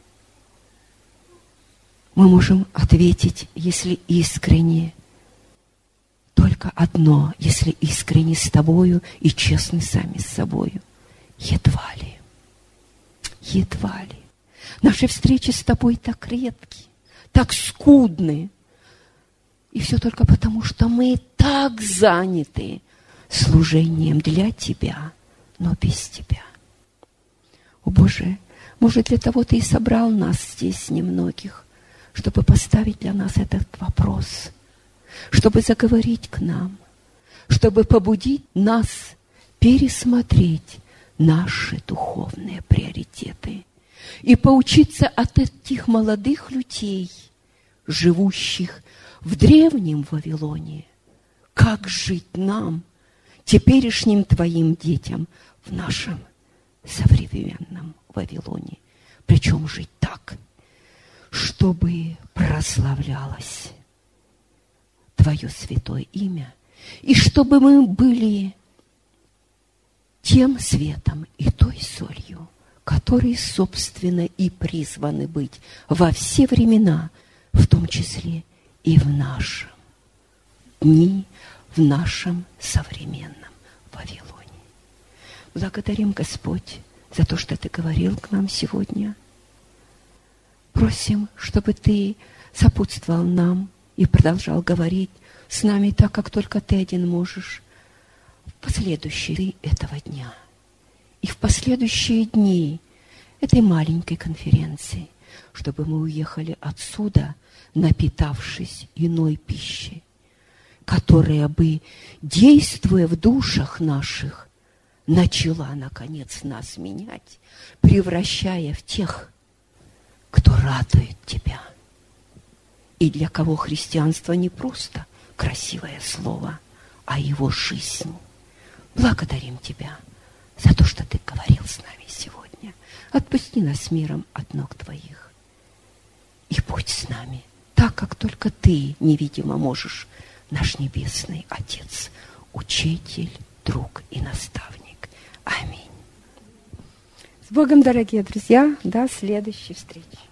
мы можем ответить, если искренне, только одно, если искренне с Тобою и честны сами с собою. Едва ли. Едва ли. Наши встречи с Тобой так редки, так скудны. И все только потому, что мы так заняты служением для Тебя, но без Тебя. О Боже, может, для того Ты и собрал нас здесь немногих, чтобы поставить для нас этот вопрос, чтобы заговорить к нам, чтобы побудить нас пересмотреть наши духовные приоритеты и поучиться от этих молодых людей, живущих в древнем Вавилоне, как жить нам, теперешним Твоим детям, в нашем современном Вавилоне. Причем жить так, чтобы прославлялось Твое святое имя, и чтобы мы были тем светом и той солью, которые, собственно, и призваны быть во все времена, в том числе и в нашем дни, в нашем современном Вавилоне. Благодарим, Господь, за то, что Ты говорил к нам сегодня. Просим, чтобы Ты сопутствовал нам и продолжал говорить с нами так, как только Ты один можешь, в последующие этого дня и в последующие дни этой маленькой конференции, чтобы мы уехали отсюда, напитавшись иной пищей, которая бы, действуя в душах наших, начала, наконец, нас менять, превращая в тех, кто радует Тебя. И для кого христианство не просто красивое слово, а его жизнь. Благодарим Тебя за то, что Ты говорил с нами сегодня. Отпусти нас миром от ног Твоих. И будь с нами, так, как только Ты невидимо можешь, наш Небесный Отец, Учитель друг и наставник. Аминь. С Богом, дорогие друзья, до следующей встречи.